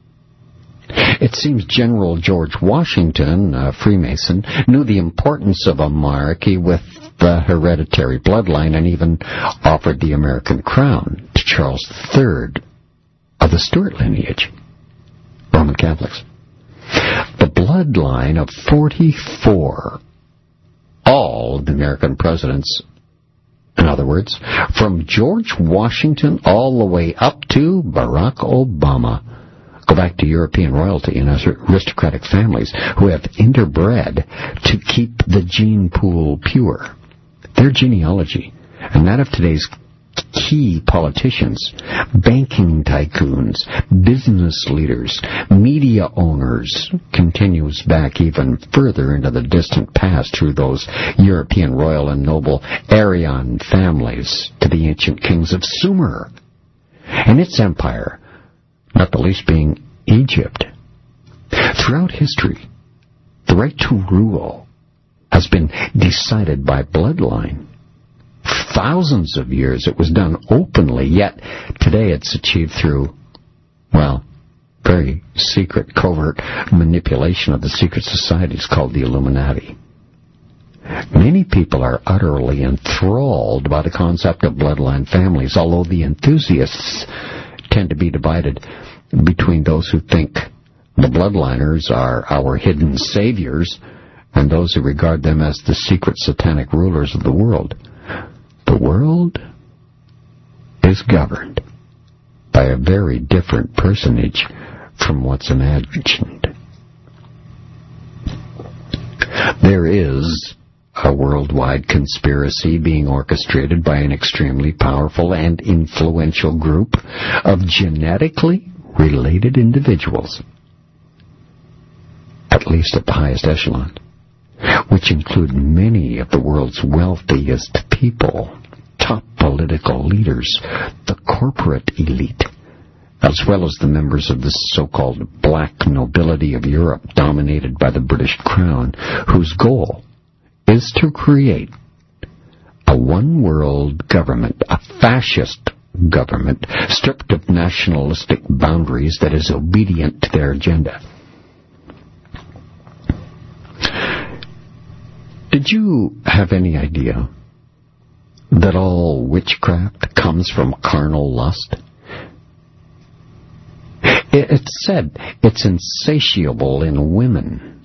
It seems General George Washington, a Freemason, knew the importance of a monarchy with the hereditary bloodline and even offered the American crown to Charles the Third of the Stuart lineage, Roman Catholics. The bloodline of forty-four, all of the American presidents, in other words, from George Washington all the way up to Barack Obama, go back to European royalty and aristocratic families who have interbred to keep the gene pool pure. Their genealogy, and that of today's key politicians, banking tycoons, business leaders, media owners, continues back even further into the distant past through those European royal and noble Aryan families to the ancient kings of Sumer and its empire, not the least being Egypt. Throughout history, the right to rule has been decided by bloodline. For thousands of years it was done openly, yet today it's achieved through, well, very secret, covert manipulation of the secret societies called the Illuminati. Many people are utterly enthralled by the concept of bloodline families, although the enthusiasts tend to be divided between those who think the bloodliners are our hidden saviors and those who regard them as the secret satanic rulers of the world. The world is governed by a very different personage from what's imagined. There is a worldwide conspiracy being orchestrated by an extremely powerful and influential group of genetically related individuals, at least at the highest echelon, which include many of the world's wealthiest people, top political leaders, the corporate elite, as well as the members of the so-called black nobility of Europe, dominated by the British Crown, whose goal is to create a one-world government, a fascist government, stripped of nationalistic boundaries that is obedient to their agenda. Did you have any idea that all witchcraft comes from carnal lust? It's said it's insatiable in women.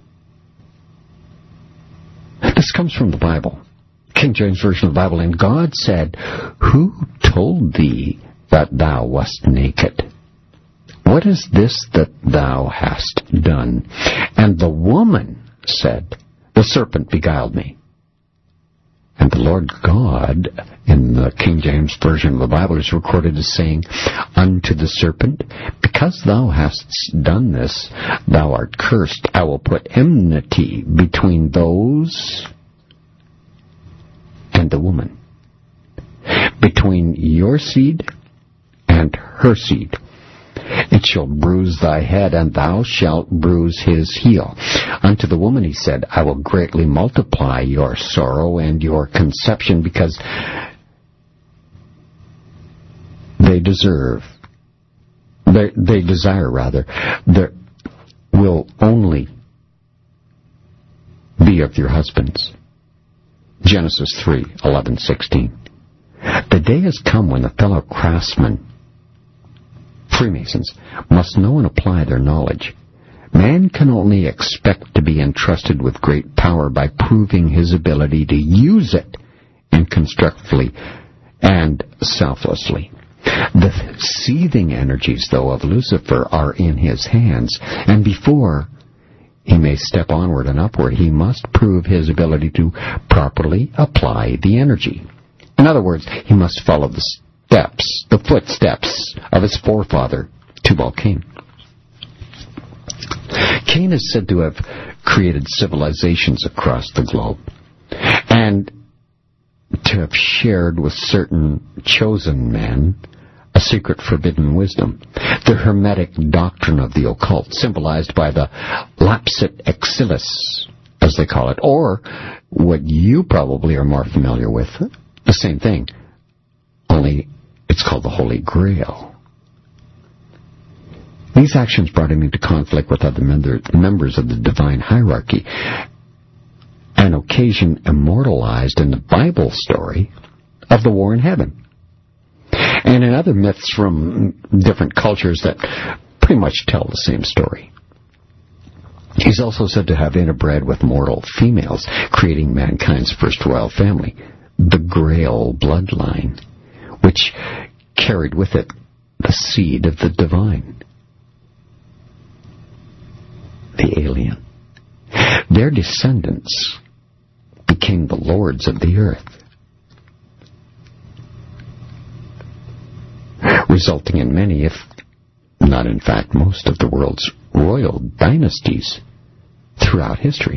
This comes from the Bible, King James Version of the Bible, and God said, "Who told thee that thou wast naked? What is this that thou hast done?" And the woman said, "The serpent beguiled me." And the Lord God, in the King James Version of the Bible, is recorded as saying unto the serpent, "Because thou hast done this, thou art cursed. I will put enmity between those and the woman, between your seed and her seed. It shall bruise thy head, and thou shalt bruise his heel. Unto the woman he said, I will greatly multiply your sorrow and your conception, because they deserve, they, they desire rather, there will only be of your husbands." Genesis three, eleven, sixteen. The day has come when the fellow craftsmen, Freemasons, must know and apply their knowledge. Man can only expect to be entrusted with great power by proving his ability to use it in constructively and selflessly. The seething energies, though, of Lucifer are in his hands, and before he may step onward and upward, he must prove his ability to properly apply the energy. In other words, he must follow the steps, the footsteps of his forefather, Tubal Cain. Cain is said to have created civilizations across the globe, and to have shared with certain chosen men a secret forbidden wisdom, the Hermetic doctrine of the occult, symbolized by the lapsit exilis, as they call it, or what you probably are more familiar with, the same thing, only it's called the Holy Grail. These actions brought him into conflict with other members of the divine hierarchy, an occasion immortalized in the Bible story of the war in heaven, and in other myths from different cultures that pretty much tell the same story. He's also said to have interbred with mortal females, creating mankind's first royal family, the Grail bloodline, which carried with it the seed of the divine, the alien. Their descendants became the lords of the earth, resulting in many, if not in fact most, of the world's royal dynasties throughout history.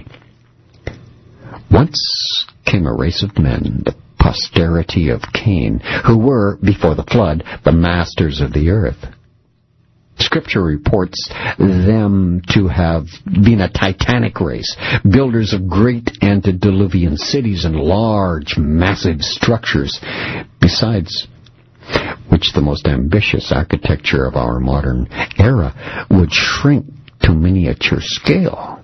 Once came a race of men, the posterity of Cain, who were, before the flood, the masters of the earth. Scripture reports them to have been a titanic race, builders of great antediluvian cities and large, massive structures, besides which the most ambitious architecture of our modern era would shrink to miniature scale.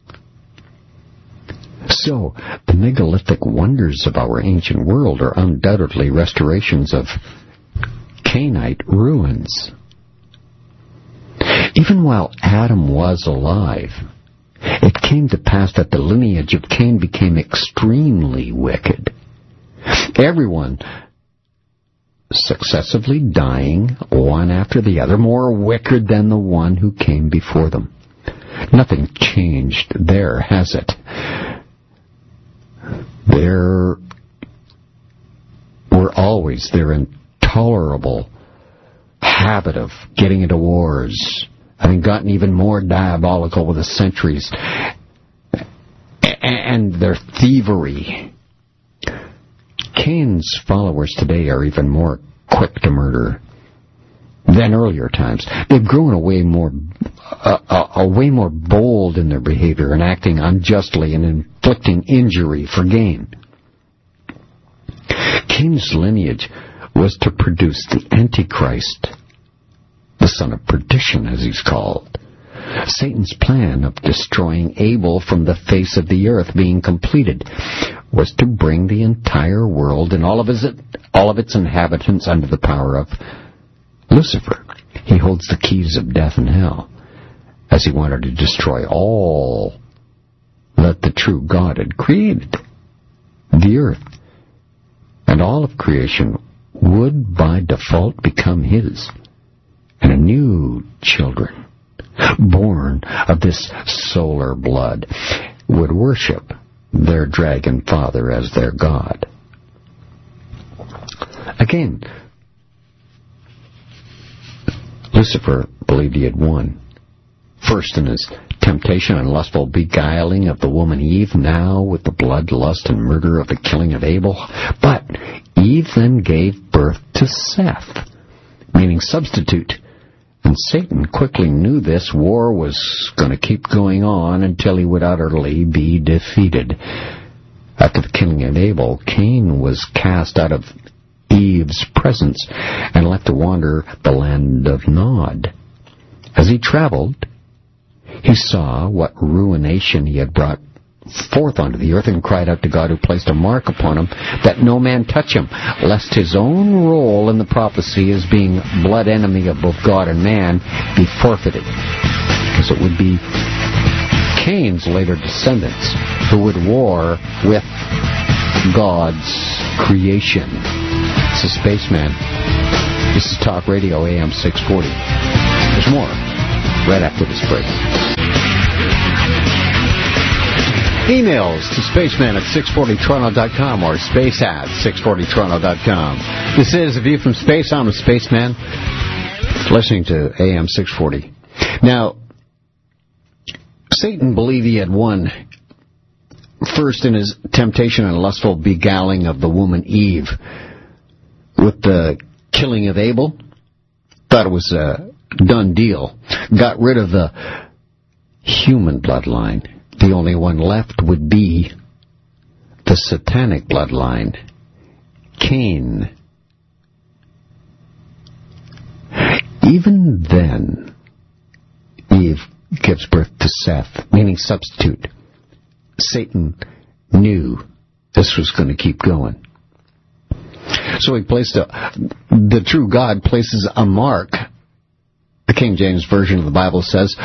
So, the megalithic wonders of our ancient world are undoubtedly restorations of Cainite ruins. Even while Adam was alive, it came to pass that the lineage of Cain became extremely wicked. Everyone successively dying, one after the other, more wicked than the one who came before them. Nothing changed there, has it? There were always their intolerable habit of getting into wars, having gotten even more diabolical with the centuries, and their thievery. Cain's followers today are even more quick to murder than earlier times. They've grown a way more, uh, a, a way more bold in their behavior and acting unjustly and inflicting injury for gain. Cain's lineage was to produce the Antichrist, the son of perdition, as he's called. Satan's plan of destroying Abel from the face of the earth being completed was to bring the entire world and all of his, all of its inhabitants under the power of Lucifer. He holds the keys of death and hell, as he wanted to destroy all that the true God had created. The earth and all of creation would by default become his, and a new children, born of this solar blood, would worship their dragon father as their god. Again, Lucifer believed he had won. First in his temptation and lustful beguiling of the woman Eve, now with the blood, lust, and murder of the killing of Abel. But Eve then gave birth to Seth, meaning substitute. And Satan quickly knew this war was going to keep going on until he would utterly be defeated. After the killing of Abel, Cain was cast out of Eve's presence and left to wander the land of Nod. As he traveled, he saw what ruination he had brought forth onto the earth and cried out to God, who placed a mark upon him that no man touch him, lest his own role in the prophecy as being blood enemy of both God and man be forfeited, because it would be Cain's later descendants who would war with God's creation. It's a spaceman. This is Talk Radio A M six forty. There's more right after this break. Emails to spaceman at six forty toronto dot com or space at six forty toronto dot com. This is A View from Space. I'm a spaceman, listening to A M six forty. Now, Satan believed he had won first in his temptation and lustful beguiling of the woman Eve with the killing of Abel. Thought it was a done deal. Got rid of the human bloodline. The only one left would be the satanic bloodline, Cain. Even then, Eve gives birth to Seth, meaning substitute. Satan knew this was going to keep going. So he placed a, the true God places a mark, the King James Version of the Bible says,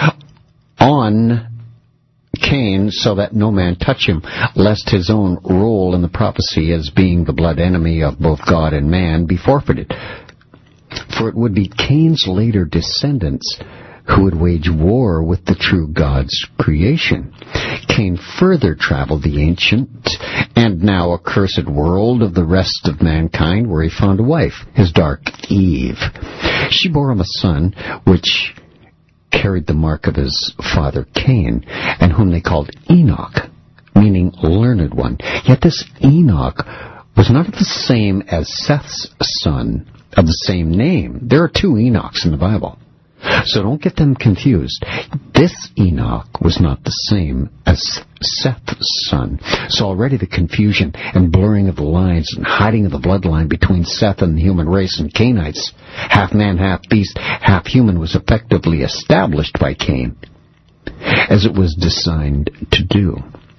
on Cain, so that no man touch him, lest his own role in the prophecy as being the blood enemy of both God and man be forfeited. For it would be Cain's later descendants who would wage war with the true God's creation. Cain further traveled the ancient and now accursed world of the rest of mankind, where he found a wife, his dark Eve. She bore him a son, which carried the mark of his father Cain, and whom they called Enoch, meaning learned one. Yet this Enoch was not the same as Seth's son of the same name. There are two Enochs in the Bible, so don't get them confused. This Enoch was not the same as Seth's son. So already the confusion and blurring of the lines and hiding of the bloodline between Seth and the human race and Cainites, half man, half beast, half human, was effectively established by Cain, as it was designed to do.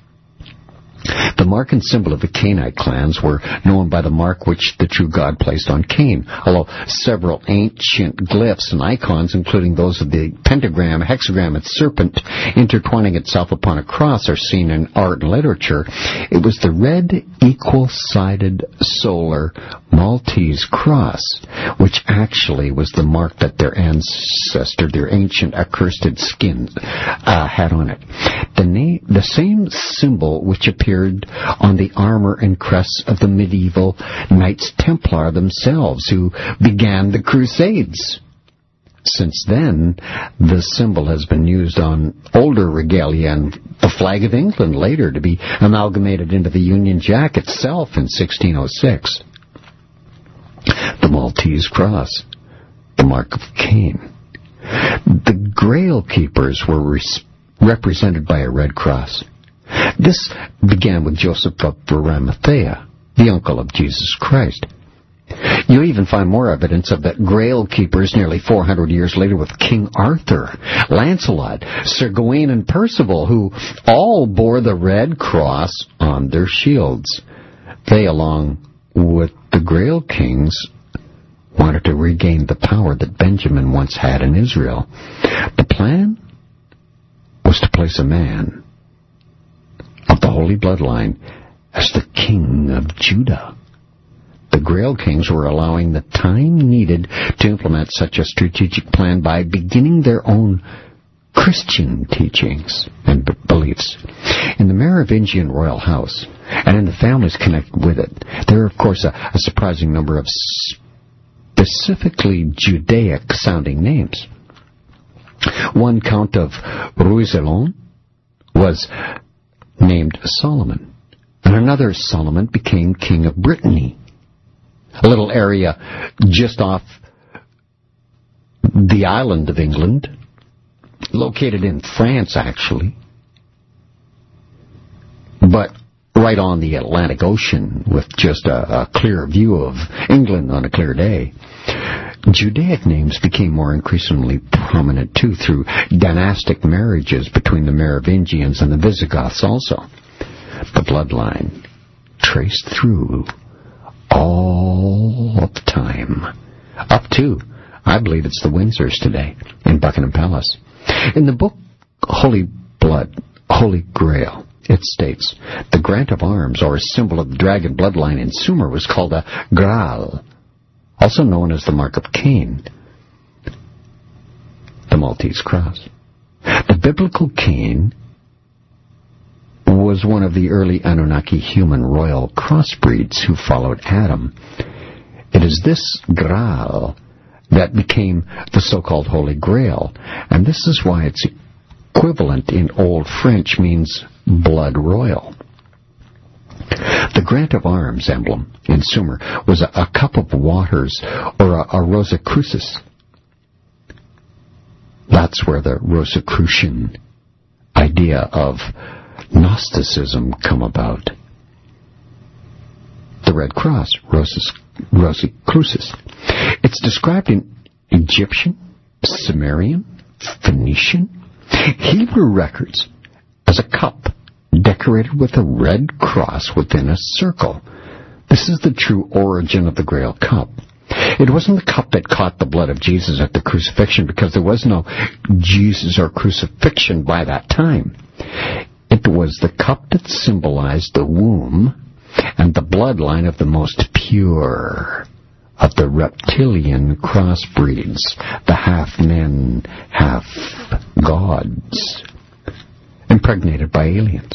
The mark and symbol of the Cainite clans were known by the mark which the true God placed on Cain, although several ancient glyphs and icons, including those of the pentagram, hexagram, and serpent intertwining itself upon a cross, are seen in art and literature. It was the red, equal-sided solar Maltese cross, which actually was the mark that their ancestor, their ancient accursed skin, uh, had on it. The, na- the same symbol which appeared on the armor and crests of the medieval Knights Templar themselves, who began the Crusades. Since then, the symbol has been used on older regalia and the flag of England, later to be amalgamated into the Union Jack itself in sixteen oh six. The Maltese cross, the mark of Cain. The Grail Keepers were res- represented by a red cross. This began with Joseph of Arimathea, the uncle of Jesus Christ. You even find more evidence of the Grail Keepers nearly four hundred years later with King Arthur, Lancelot, Sir Gawain, and Percival, who all bore the red cross on their shields. They, along with the Grail Kings, wanted to regain the power that Benjamin once had in Israel. The plan was to place a man of the holy bloodline as the king of Judah. The Grail Kings were allowing the time needed to implement such a strategic plan by beginning their own Christian teachings and b- beliefs. In the Merovingian royal house, and in the families connected with it, there are, of course, a, a surprising number of specifically Judaic-sounding names. One Count of Roussillon was named Solomon, and another Solomon became king of Brittany, a little area just off the island of England, located in France, actually, but right on the Atlantic Ocean with just a, a clear view of England on a clear day. Judaic names became more increasingly prominent, too, through dynastic marriages between the Merovingians and the Visigoths also. The bloodline traced through all the time, up to, I believe it's the Windsors today, in Buckingham Palace. In the book Holy Blood, Holy Grail, it states, the grant of arms, or a symbol of the dragon bloodline in Sumer, was called a Graal, also known as the mark of Cain, the Maltese cross. The biblical Cain was one of the early Anunnaki human royal crossbreeds who followed Adam. It is this Graal that became the so-called Holy Grail, and this is why its equivalent in Old French means blood royal. The grant of arms emblem in Sumer was a, a cup of waters, or a, a Rosicrucis. That's where the Rosicrucian idea of Gnosticism come about. The Red Cross, Rosis, Rosicrucis. It's described in Egyptian, Sumerian, Phoenician, Hebrew records as a cup decorated with a red cross within a circle. This is the true origin of the Grail cup. It wasn't the cup that caught the blood of Jesus at the crucifixion, because there was no Jesus or crucifixion by that time. It was the cup that symbolized the womb and the bloodline of the most pure of the reptilian crossbreeds, the half-men, half-gods, impregnated by aliens.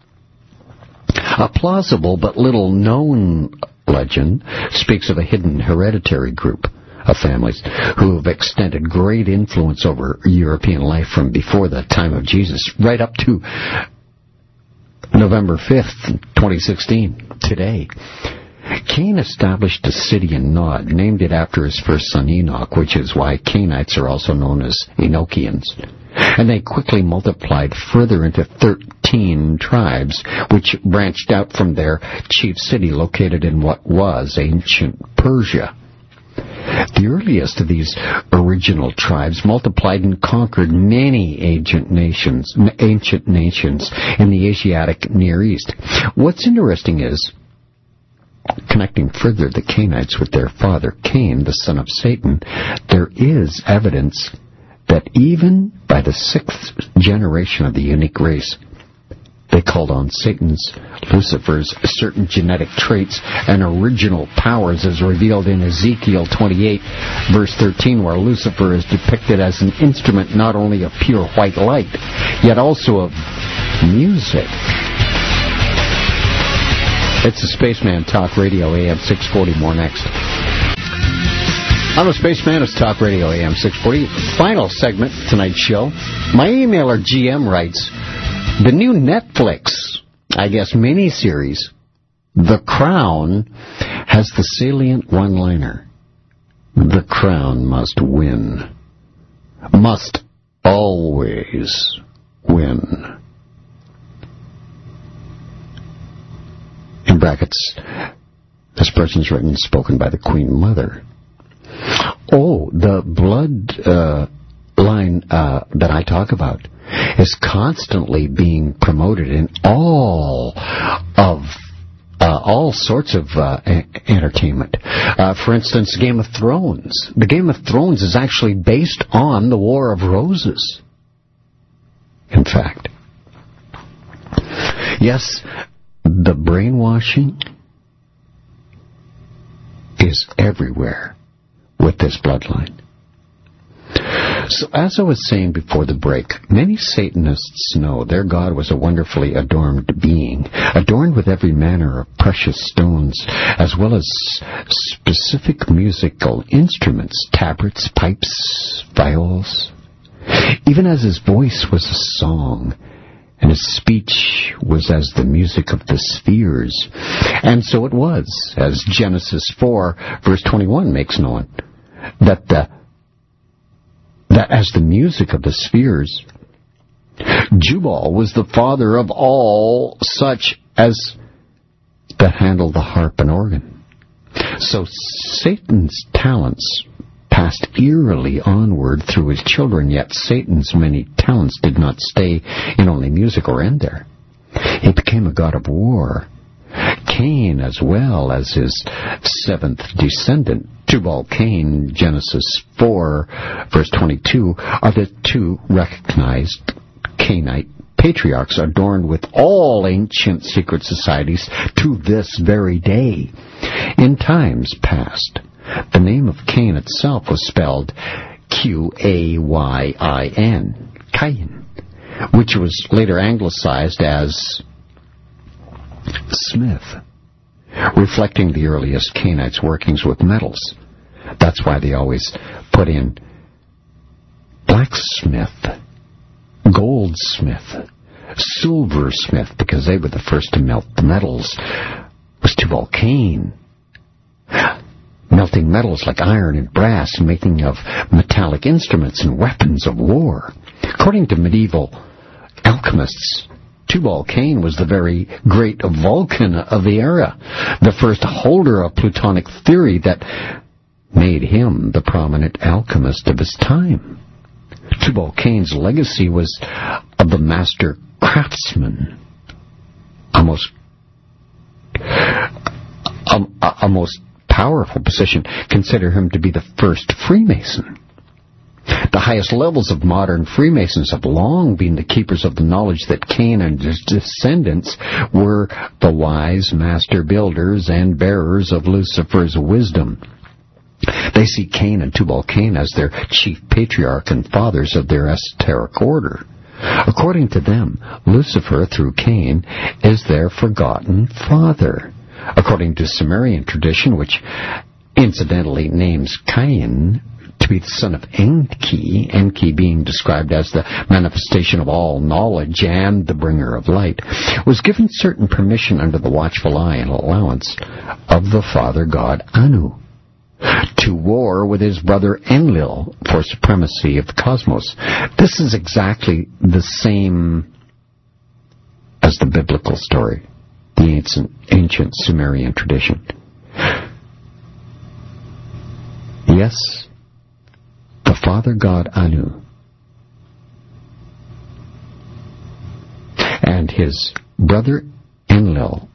A plausible but little-known legend speaks of a hidden hereditary group of families who have extended great influence over European life from before the time of Jesus right up to November fifth, twenty sixteen, today. Cain established a city in Nod, named it after his first son Enoch, which is why Cainites are also known as Enochians. And they quickly multiplied further into thirteen tribes, which branched out from their chief city located in what was ancient Persia. The earliest of these original tribes multiplied and conquered many ancient nations, ancient nations in the Asiatic Near East. What's interesting is, connecting further the Cainites with their father Cain, the son of Satan, there is evidence that even by the sixth generation of the unique race, they called on Satan's, Lucifer's, certain genetic traits and original powers as revealed in Ezekiel twenty-eight, verse thirteen, where Lucifer is depicted as an instrument not only of pure white light, yet also of music. It's the Spaceman Talk Radio, A M six forty. More next. I'm a Spaceman. It's Talk Radio, A M six forty. Final segment of tonight's show. My emailer G M writes, the new Netflix, I guess, miniseries, The Crown, has the salient one-liner. The Crown must win. Must always win. In brackets, this person's written and spoken by the Queen Mother. Oh, the blood uh, line uh, that I talk about is constantly being promoted in all of uh, all sorts of uh, a- entertainment. Uh, for instance, Game of Thrones. The Game of Thrones is actually based on the War of Roses. In fact, yes, the brainwashing is everywhere with this bloodline. So, as I was saying before the break, many Satanists know their God was a wonderfully adorned being, adorned with every manner of precious stones, as well as specific musical instruments, tabrets, pipes, viols, even as his voice was a song, and his speech was as the music of the spheres. And so it was, as Genesis four, verse twenty-one makes known, that the that as the music of the spheres, Jubal was the father of all such as that handle the harp and organ. So Satan's talents passed eerily onward through his children, yet Satan's many talents did not stay in only music or end there. He became a god of war. Cain, as well as his seventh descendant, Tubal-Cain, Genesis four, verse twenty-two, are the two recognized Cainite patriarchs adorned with all ancient secret societies to this very day. In times past, The name of Cain itself was spelled Q A Y I N, Cain, which was later anglicized as Smith, reflecting the earliest Cainites' workings with metals. That's why they always put in blacksmith, goldsmith, silversmith, because they were the first to melt the metals. It was Tubal Cain, melting metals like iron and brass and making of metallic instruments and weapons of war. According to medieval alchemists, Tubal Cain was the very great Vulcan of the era, the first holder of Platonic theory that made him the prominent alchemist of his time. Tubal Cain's legacy was of the master craftsman, a most, a, a most powerful position. Consider him to be the first Freemason. The highest levels of modern Freemasons have long been the keepers of the knowledge that Cain and his descendants were the wise master builders and bearers of Lucifer's wisdom. They see Cain and Tubal Cain as their chief patriarch and fathers of their esoteric order. According to them, Lucifer, through Cain, is their forgotten father. According to Sumerian tradition, which incidentally names Cain to be the son of Enki, Enki being described as the manifestation of all knowledge and the bringer of light, was given certain permission under the watchful eye and allowance of the father god Anu to war with his brother Enlil for supremacy of the cosmos. This is exactly the same as the biblical story, the ancient, ancient Sumerian tradition. Yes, the father god Anu and his brother Enlil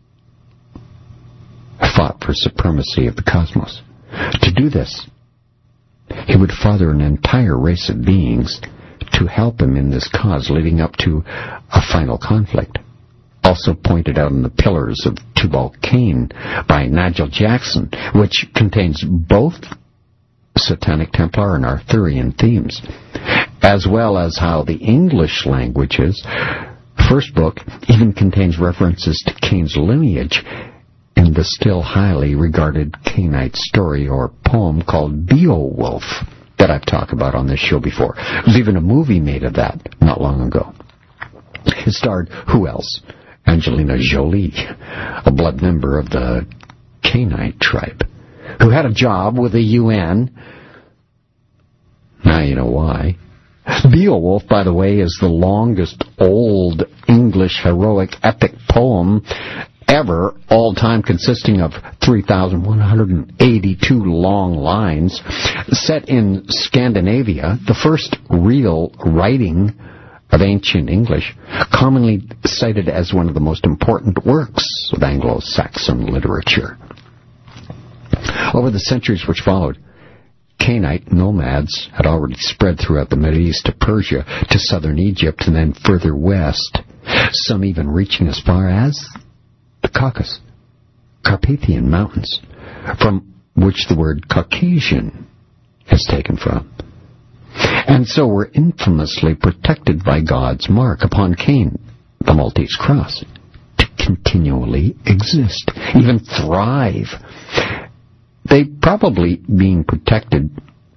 fought for supremacy of the cosmos. To do this, he would father an entire race of beings to help him in this cause leading up to a final conflict. Also pointed out in the Pillars of Tubal Cain by Nigel Jackson, which contains both Satanic Templar and Arthurian themes, as well as how the English language's first book even contains references to Cain's lineage in the still highly regarded Cainite story or poem called Beowulf that I've talked about on this show before. There was even a movie made of that not long ago. It starred who else? Angelina Jolie, a blood member of the Cainite tribe, who had a job with the U N. Now you know why. Beowulf, by the way, is the longest Old English heroic epic poem ever, all time, consisting of three thousand one hundred eighty-two long lines, set in Scandinavia, the first real writing of ancient English, commonly cited as one of the most important works of Anglo-Saxon literature. Over the centuries which followed, Cainite nomads had already spread throughout the Middle East to Persia, to southern Egypt, and then further west, some even reaching as far as the Caucasus, Carpathian Mountains, from which the word Caucasian is taken from, and so were infamously protected by God's mark upon Cain, the Maltese cross, to continually exist, even thrive. They probably being protected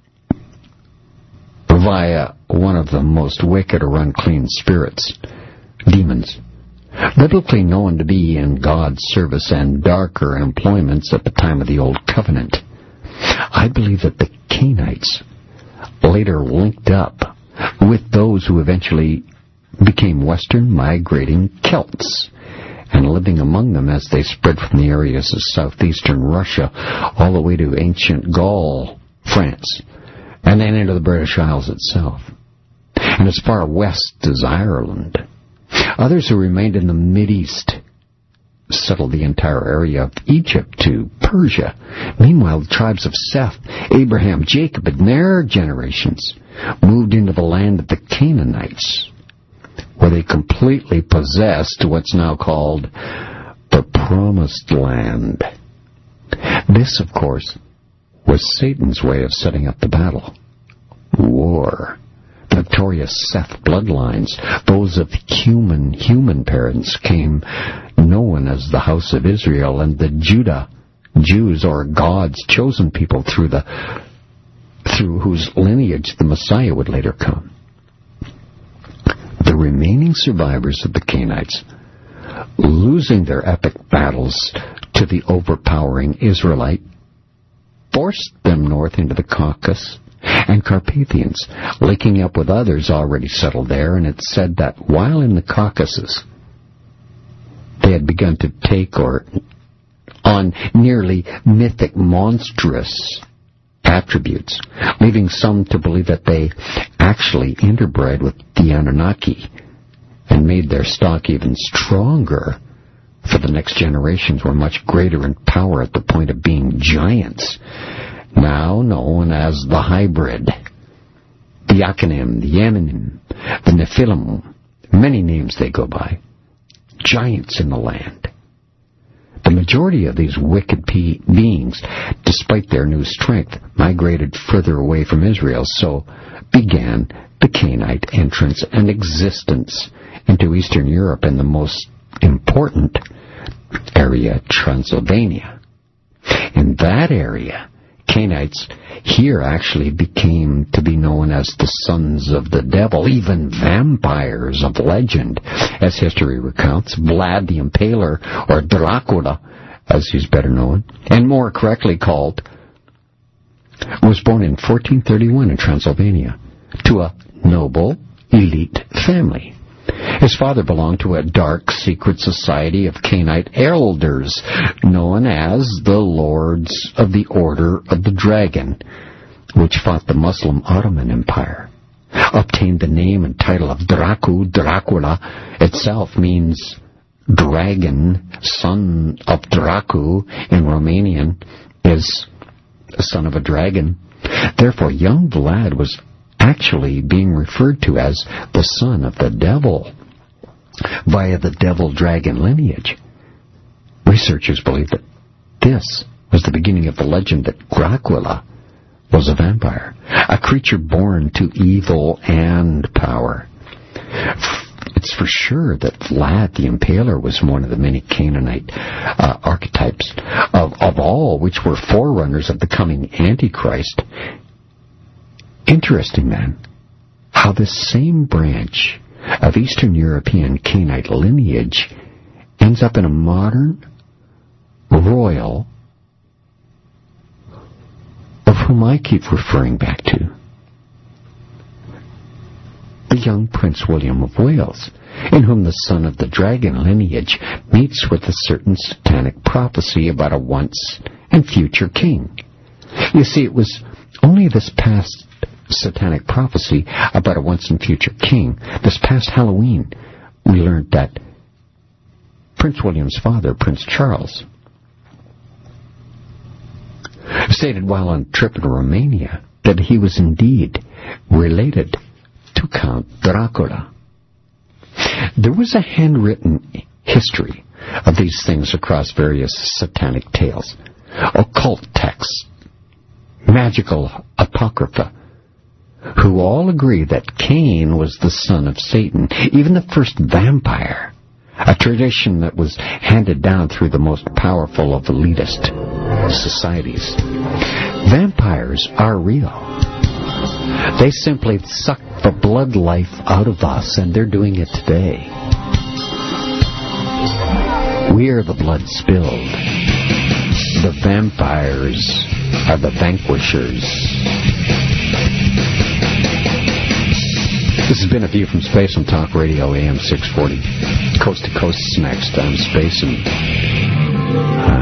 via one of the most wicked or unclean spirits, demons, biblically known to be in God's service and darker employments at the time of the Old Covenant. I believe that the Cainites later linked up with those who eventually became Western migrating Celts, and living among them as they spread from the areas of southeastern Russia all the way to ancient Gaul, France, and then into the British Isles itself, and as far west as Ireland. Others who remained in the Mideast settled the entire area of Egypt to Persia. Meanwhile, the tribes of Seth, Abraham, Jacob, and their generations moved into the land of the Canaanites, where they completely possessed what's now called the Promised Land. This, of course, was Satan's way of setting up the battle. War. The victorious Seth bloodlines, those of human, human parents, came known as the House of Israel, and the Judah, Jews, or God's chosen people through the through whose lineage the Messiah would later come. The remaining survivors of the Canaanites, losing their epic battles to the overpowering Israelite, forced them north into the Caucasus and Carpathians, linking up with others already settled there, and it's said that while in the Caucasus, they had begun to take or on nearly mythic, monstrous attributes, leaving some to believe that they actually interbred with the Anunnaki and made their stock even stronger, for the next generations were much greater in power at the point of being giants, now known as the hybrid, the Akanim, the Yeminim, the Nephilim, many names they go by, giants in the land. The majority of these wicked pe- beings, despite their new strength, migrated further away from Israel, so began the Canaanite entrance and existence into Eastern Europe and the most important area, Transylvania. In that area, Canaanites here actually became to be known as the sons of the devil, even vampires of legend, as history recounts. Vlad the Impaler, or Dracula, as he's better known, and more correctly called, was born in fourteen thirty-one in Transylvania to a noble, elite family. His father belonged to a dark, secret society of Canaanite elders known as the Lords of the Order of the Dragon, which fought the Muslim Ottoman Empire. Obtained the name and title of Dracu. Dracula itself means dragon. Son of Dracu in Romanian is son of a dragon. Therefore, young Vlad was actually being referred to as the son of the devil via the devil-dragon lineage. Researchers believe that this was the beginning of the legend that Dracula was a vampire, a creature born to evil and power. It's for sure that Vlad the Impaler was one of the many Canaanite uh, archetypes, of, of all which were forerunners of the coming Antichrist. Interesting, then, how this same branch of Eastern European Canaanite lineage ends up in a modern royal of whom I keep referring back to, the young Prince William of Wales, in whom the son of the dragon lineage meets with a certain satanic prophecy about a once and future king. You see, it was only this past satanic prophecy about a once and future king, this past Halloween, we learned that Prince William's father, Prince Charles, stated while on a trip in Romania that he was indeed related to Count Dracula. There was a handwritten history of these things across various satanic tales, occult texts, magical apocrypha, who all agree that Cain was the son of Satan, even the first vampire, a tradition that was handed down through the most powerful of elitist societies. Vampires are real. They simply suck the blood life out of us, and they're doing it today. We're the blood spilled. The vampires are the vanquishers. This has been A View from Space on Talk Radio A M six forty. Coast to Coast is next. I'm Space, and... Uh,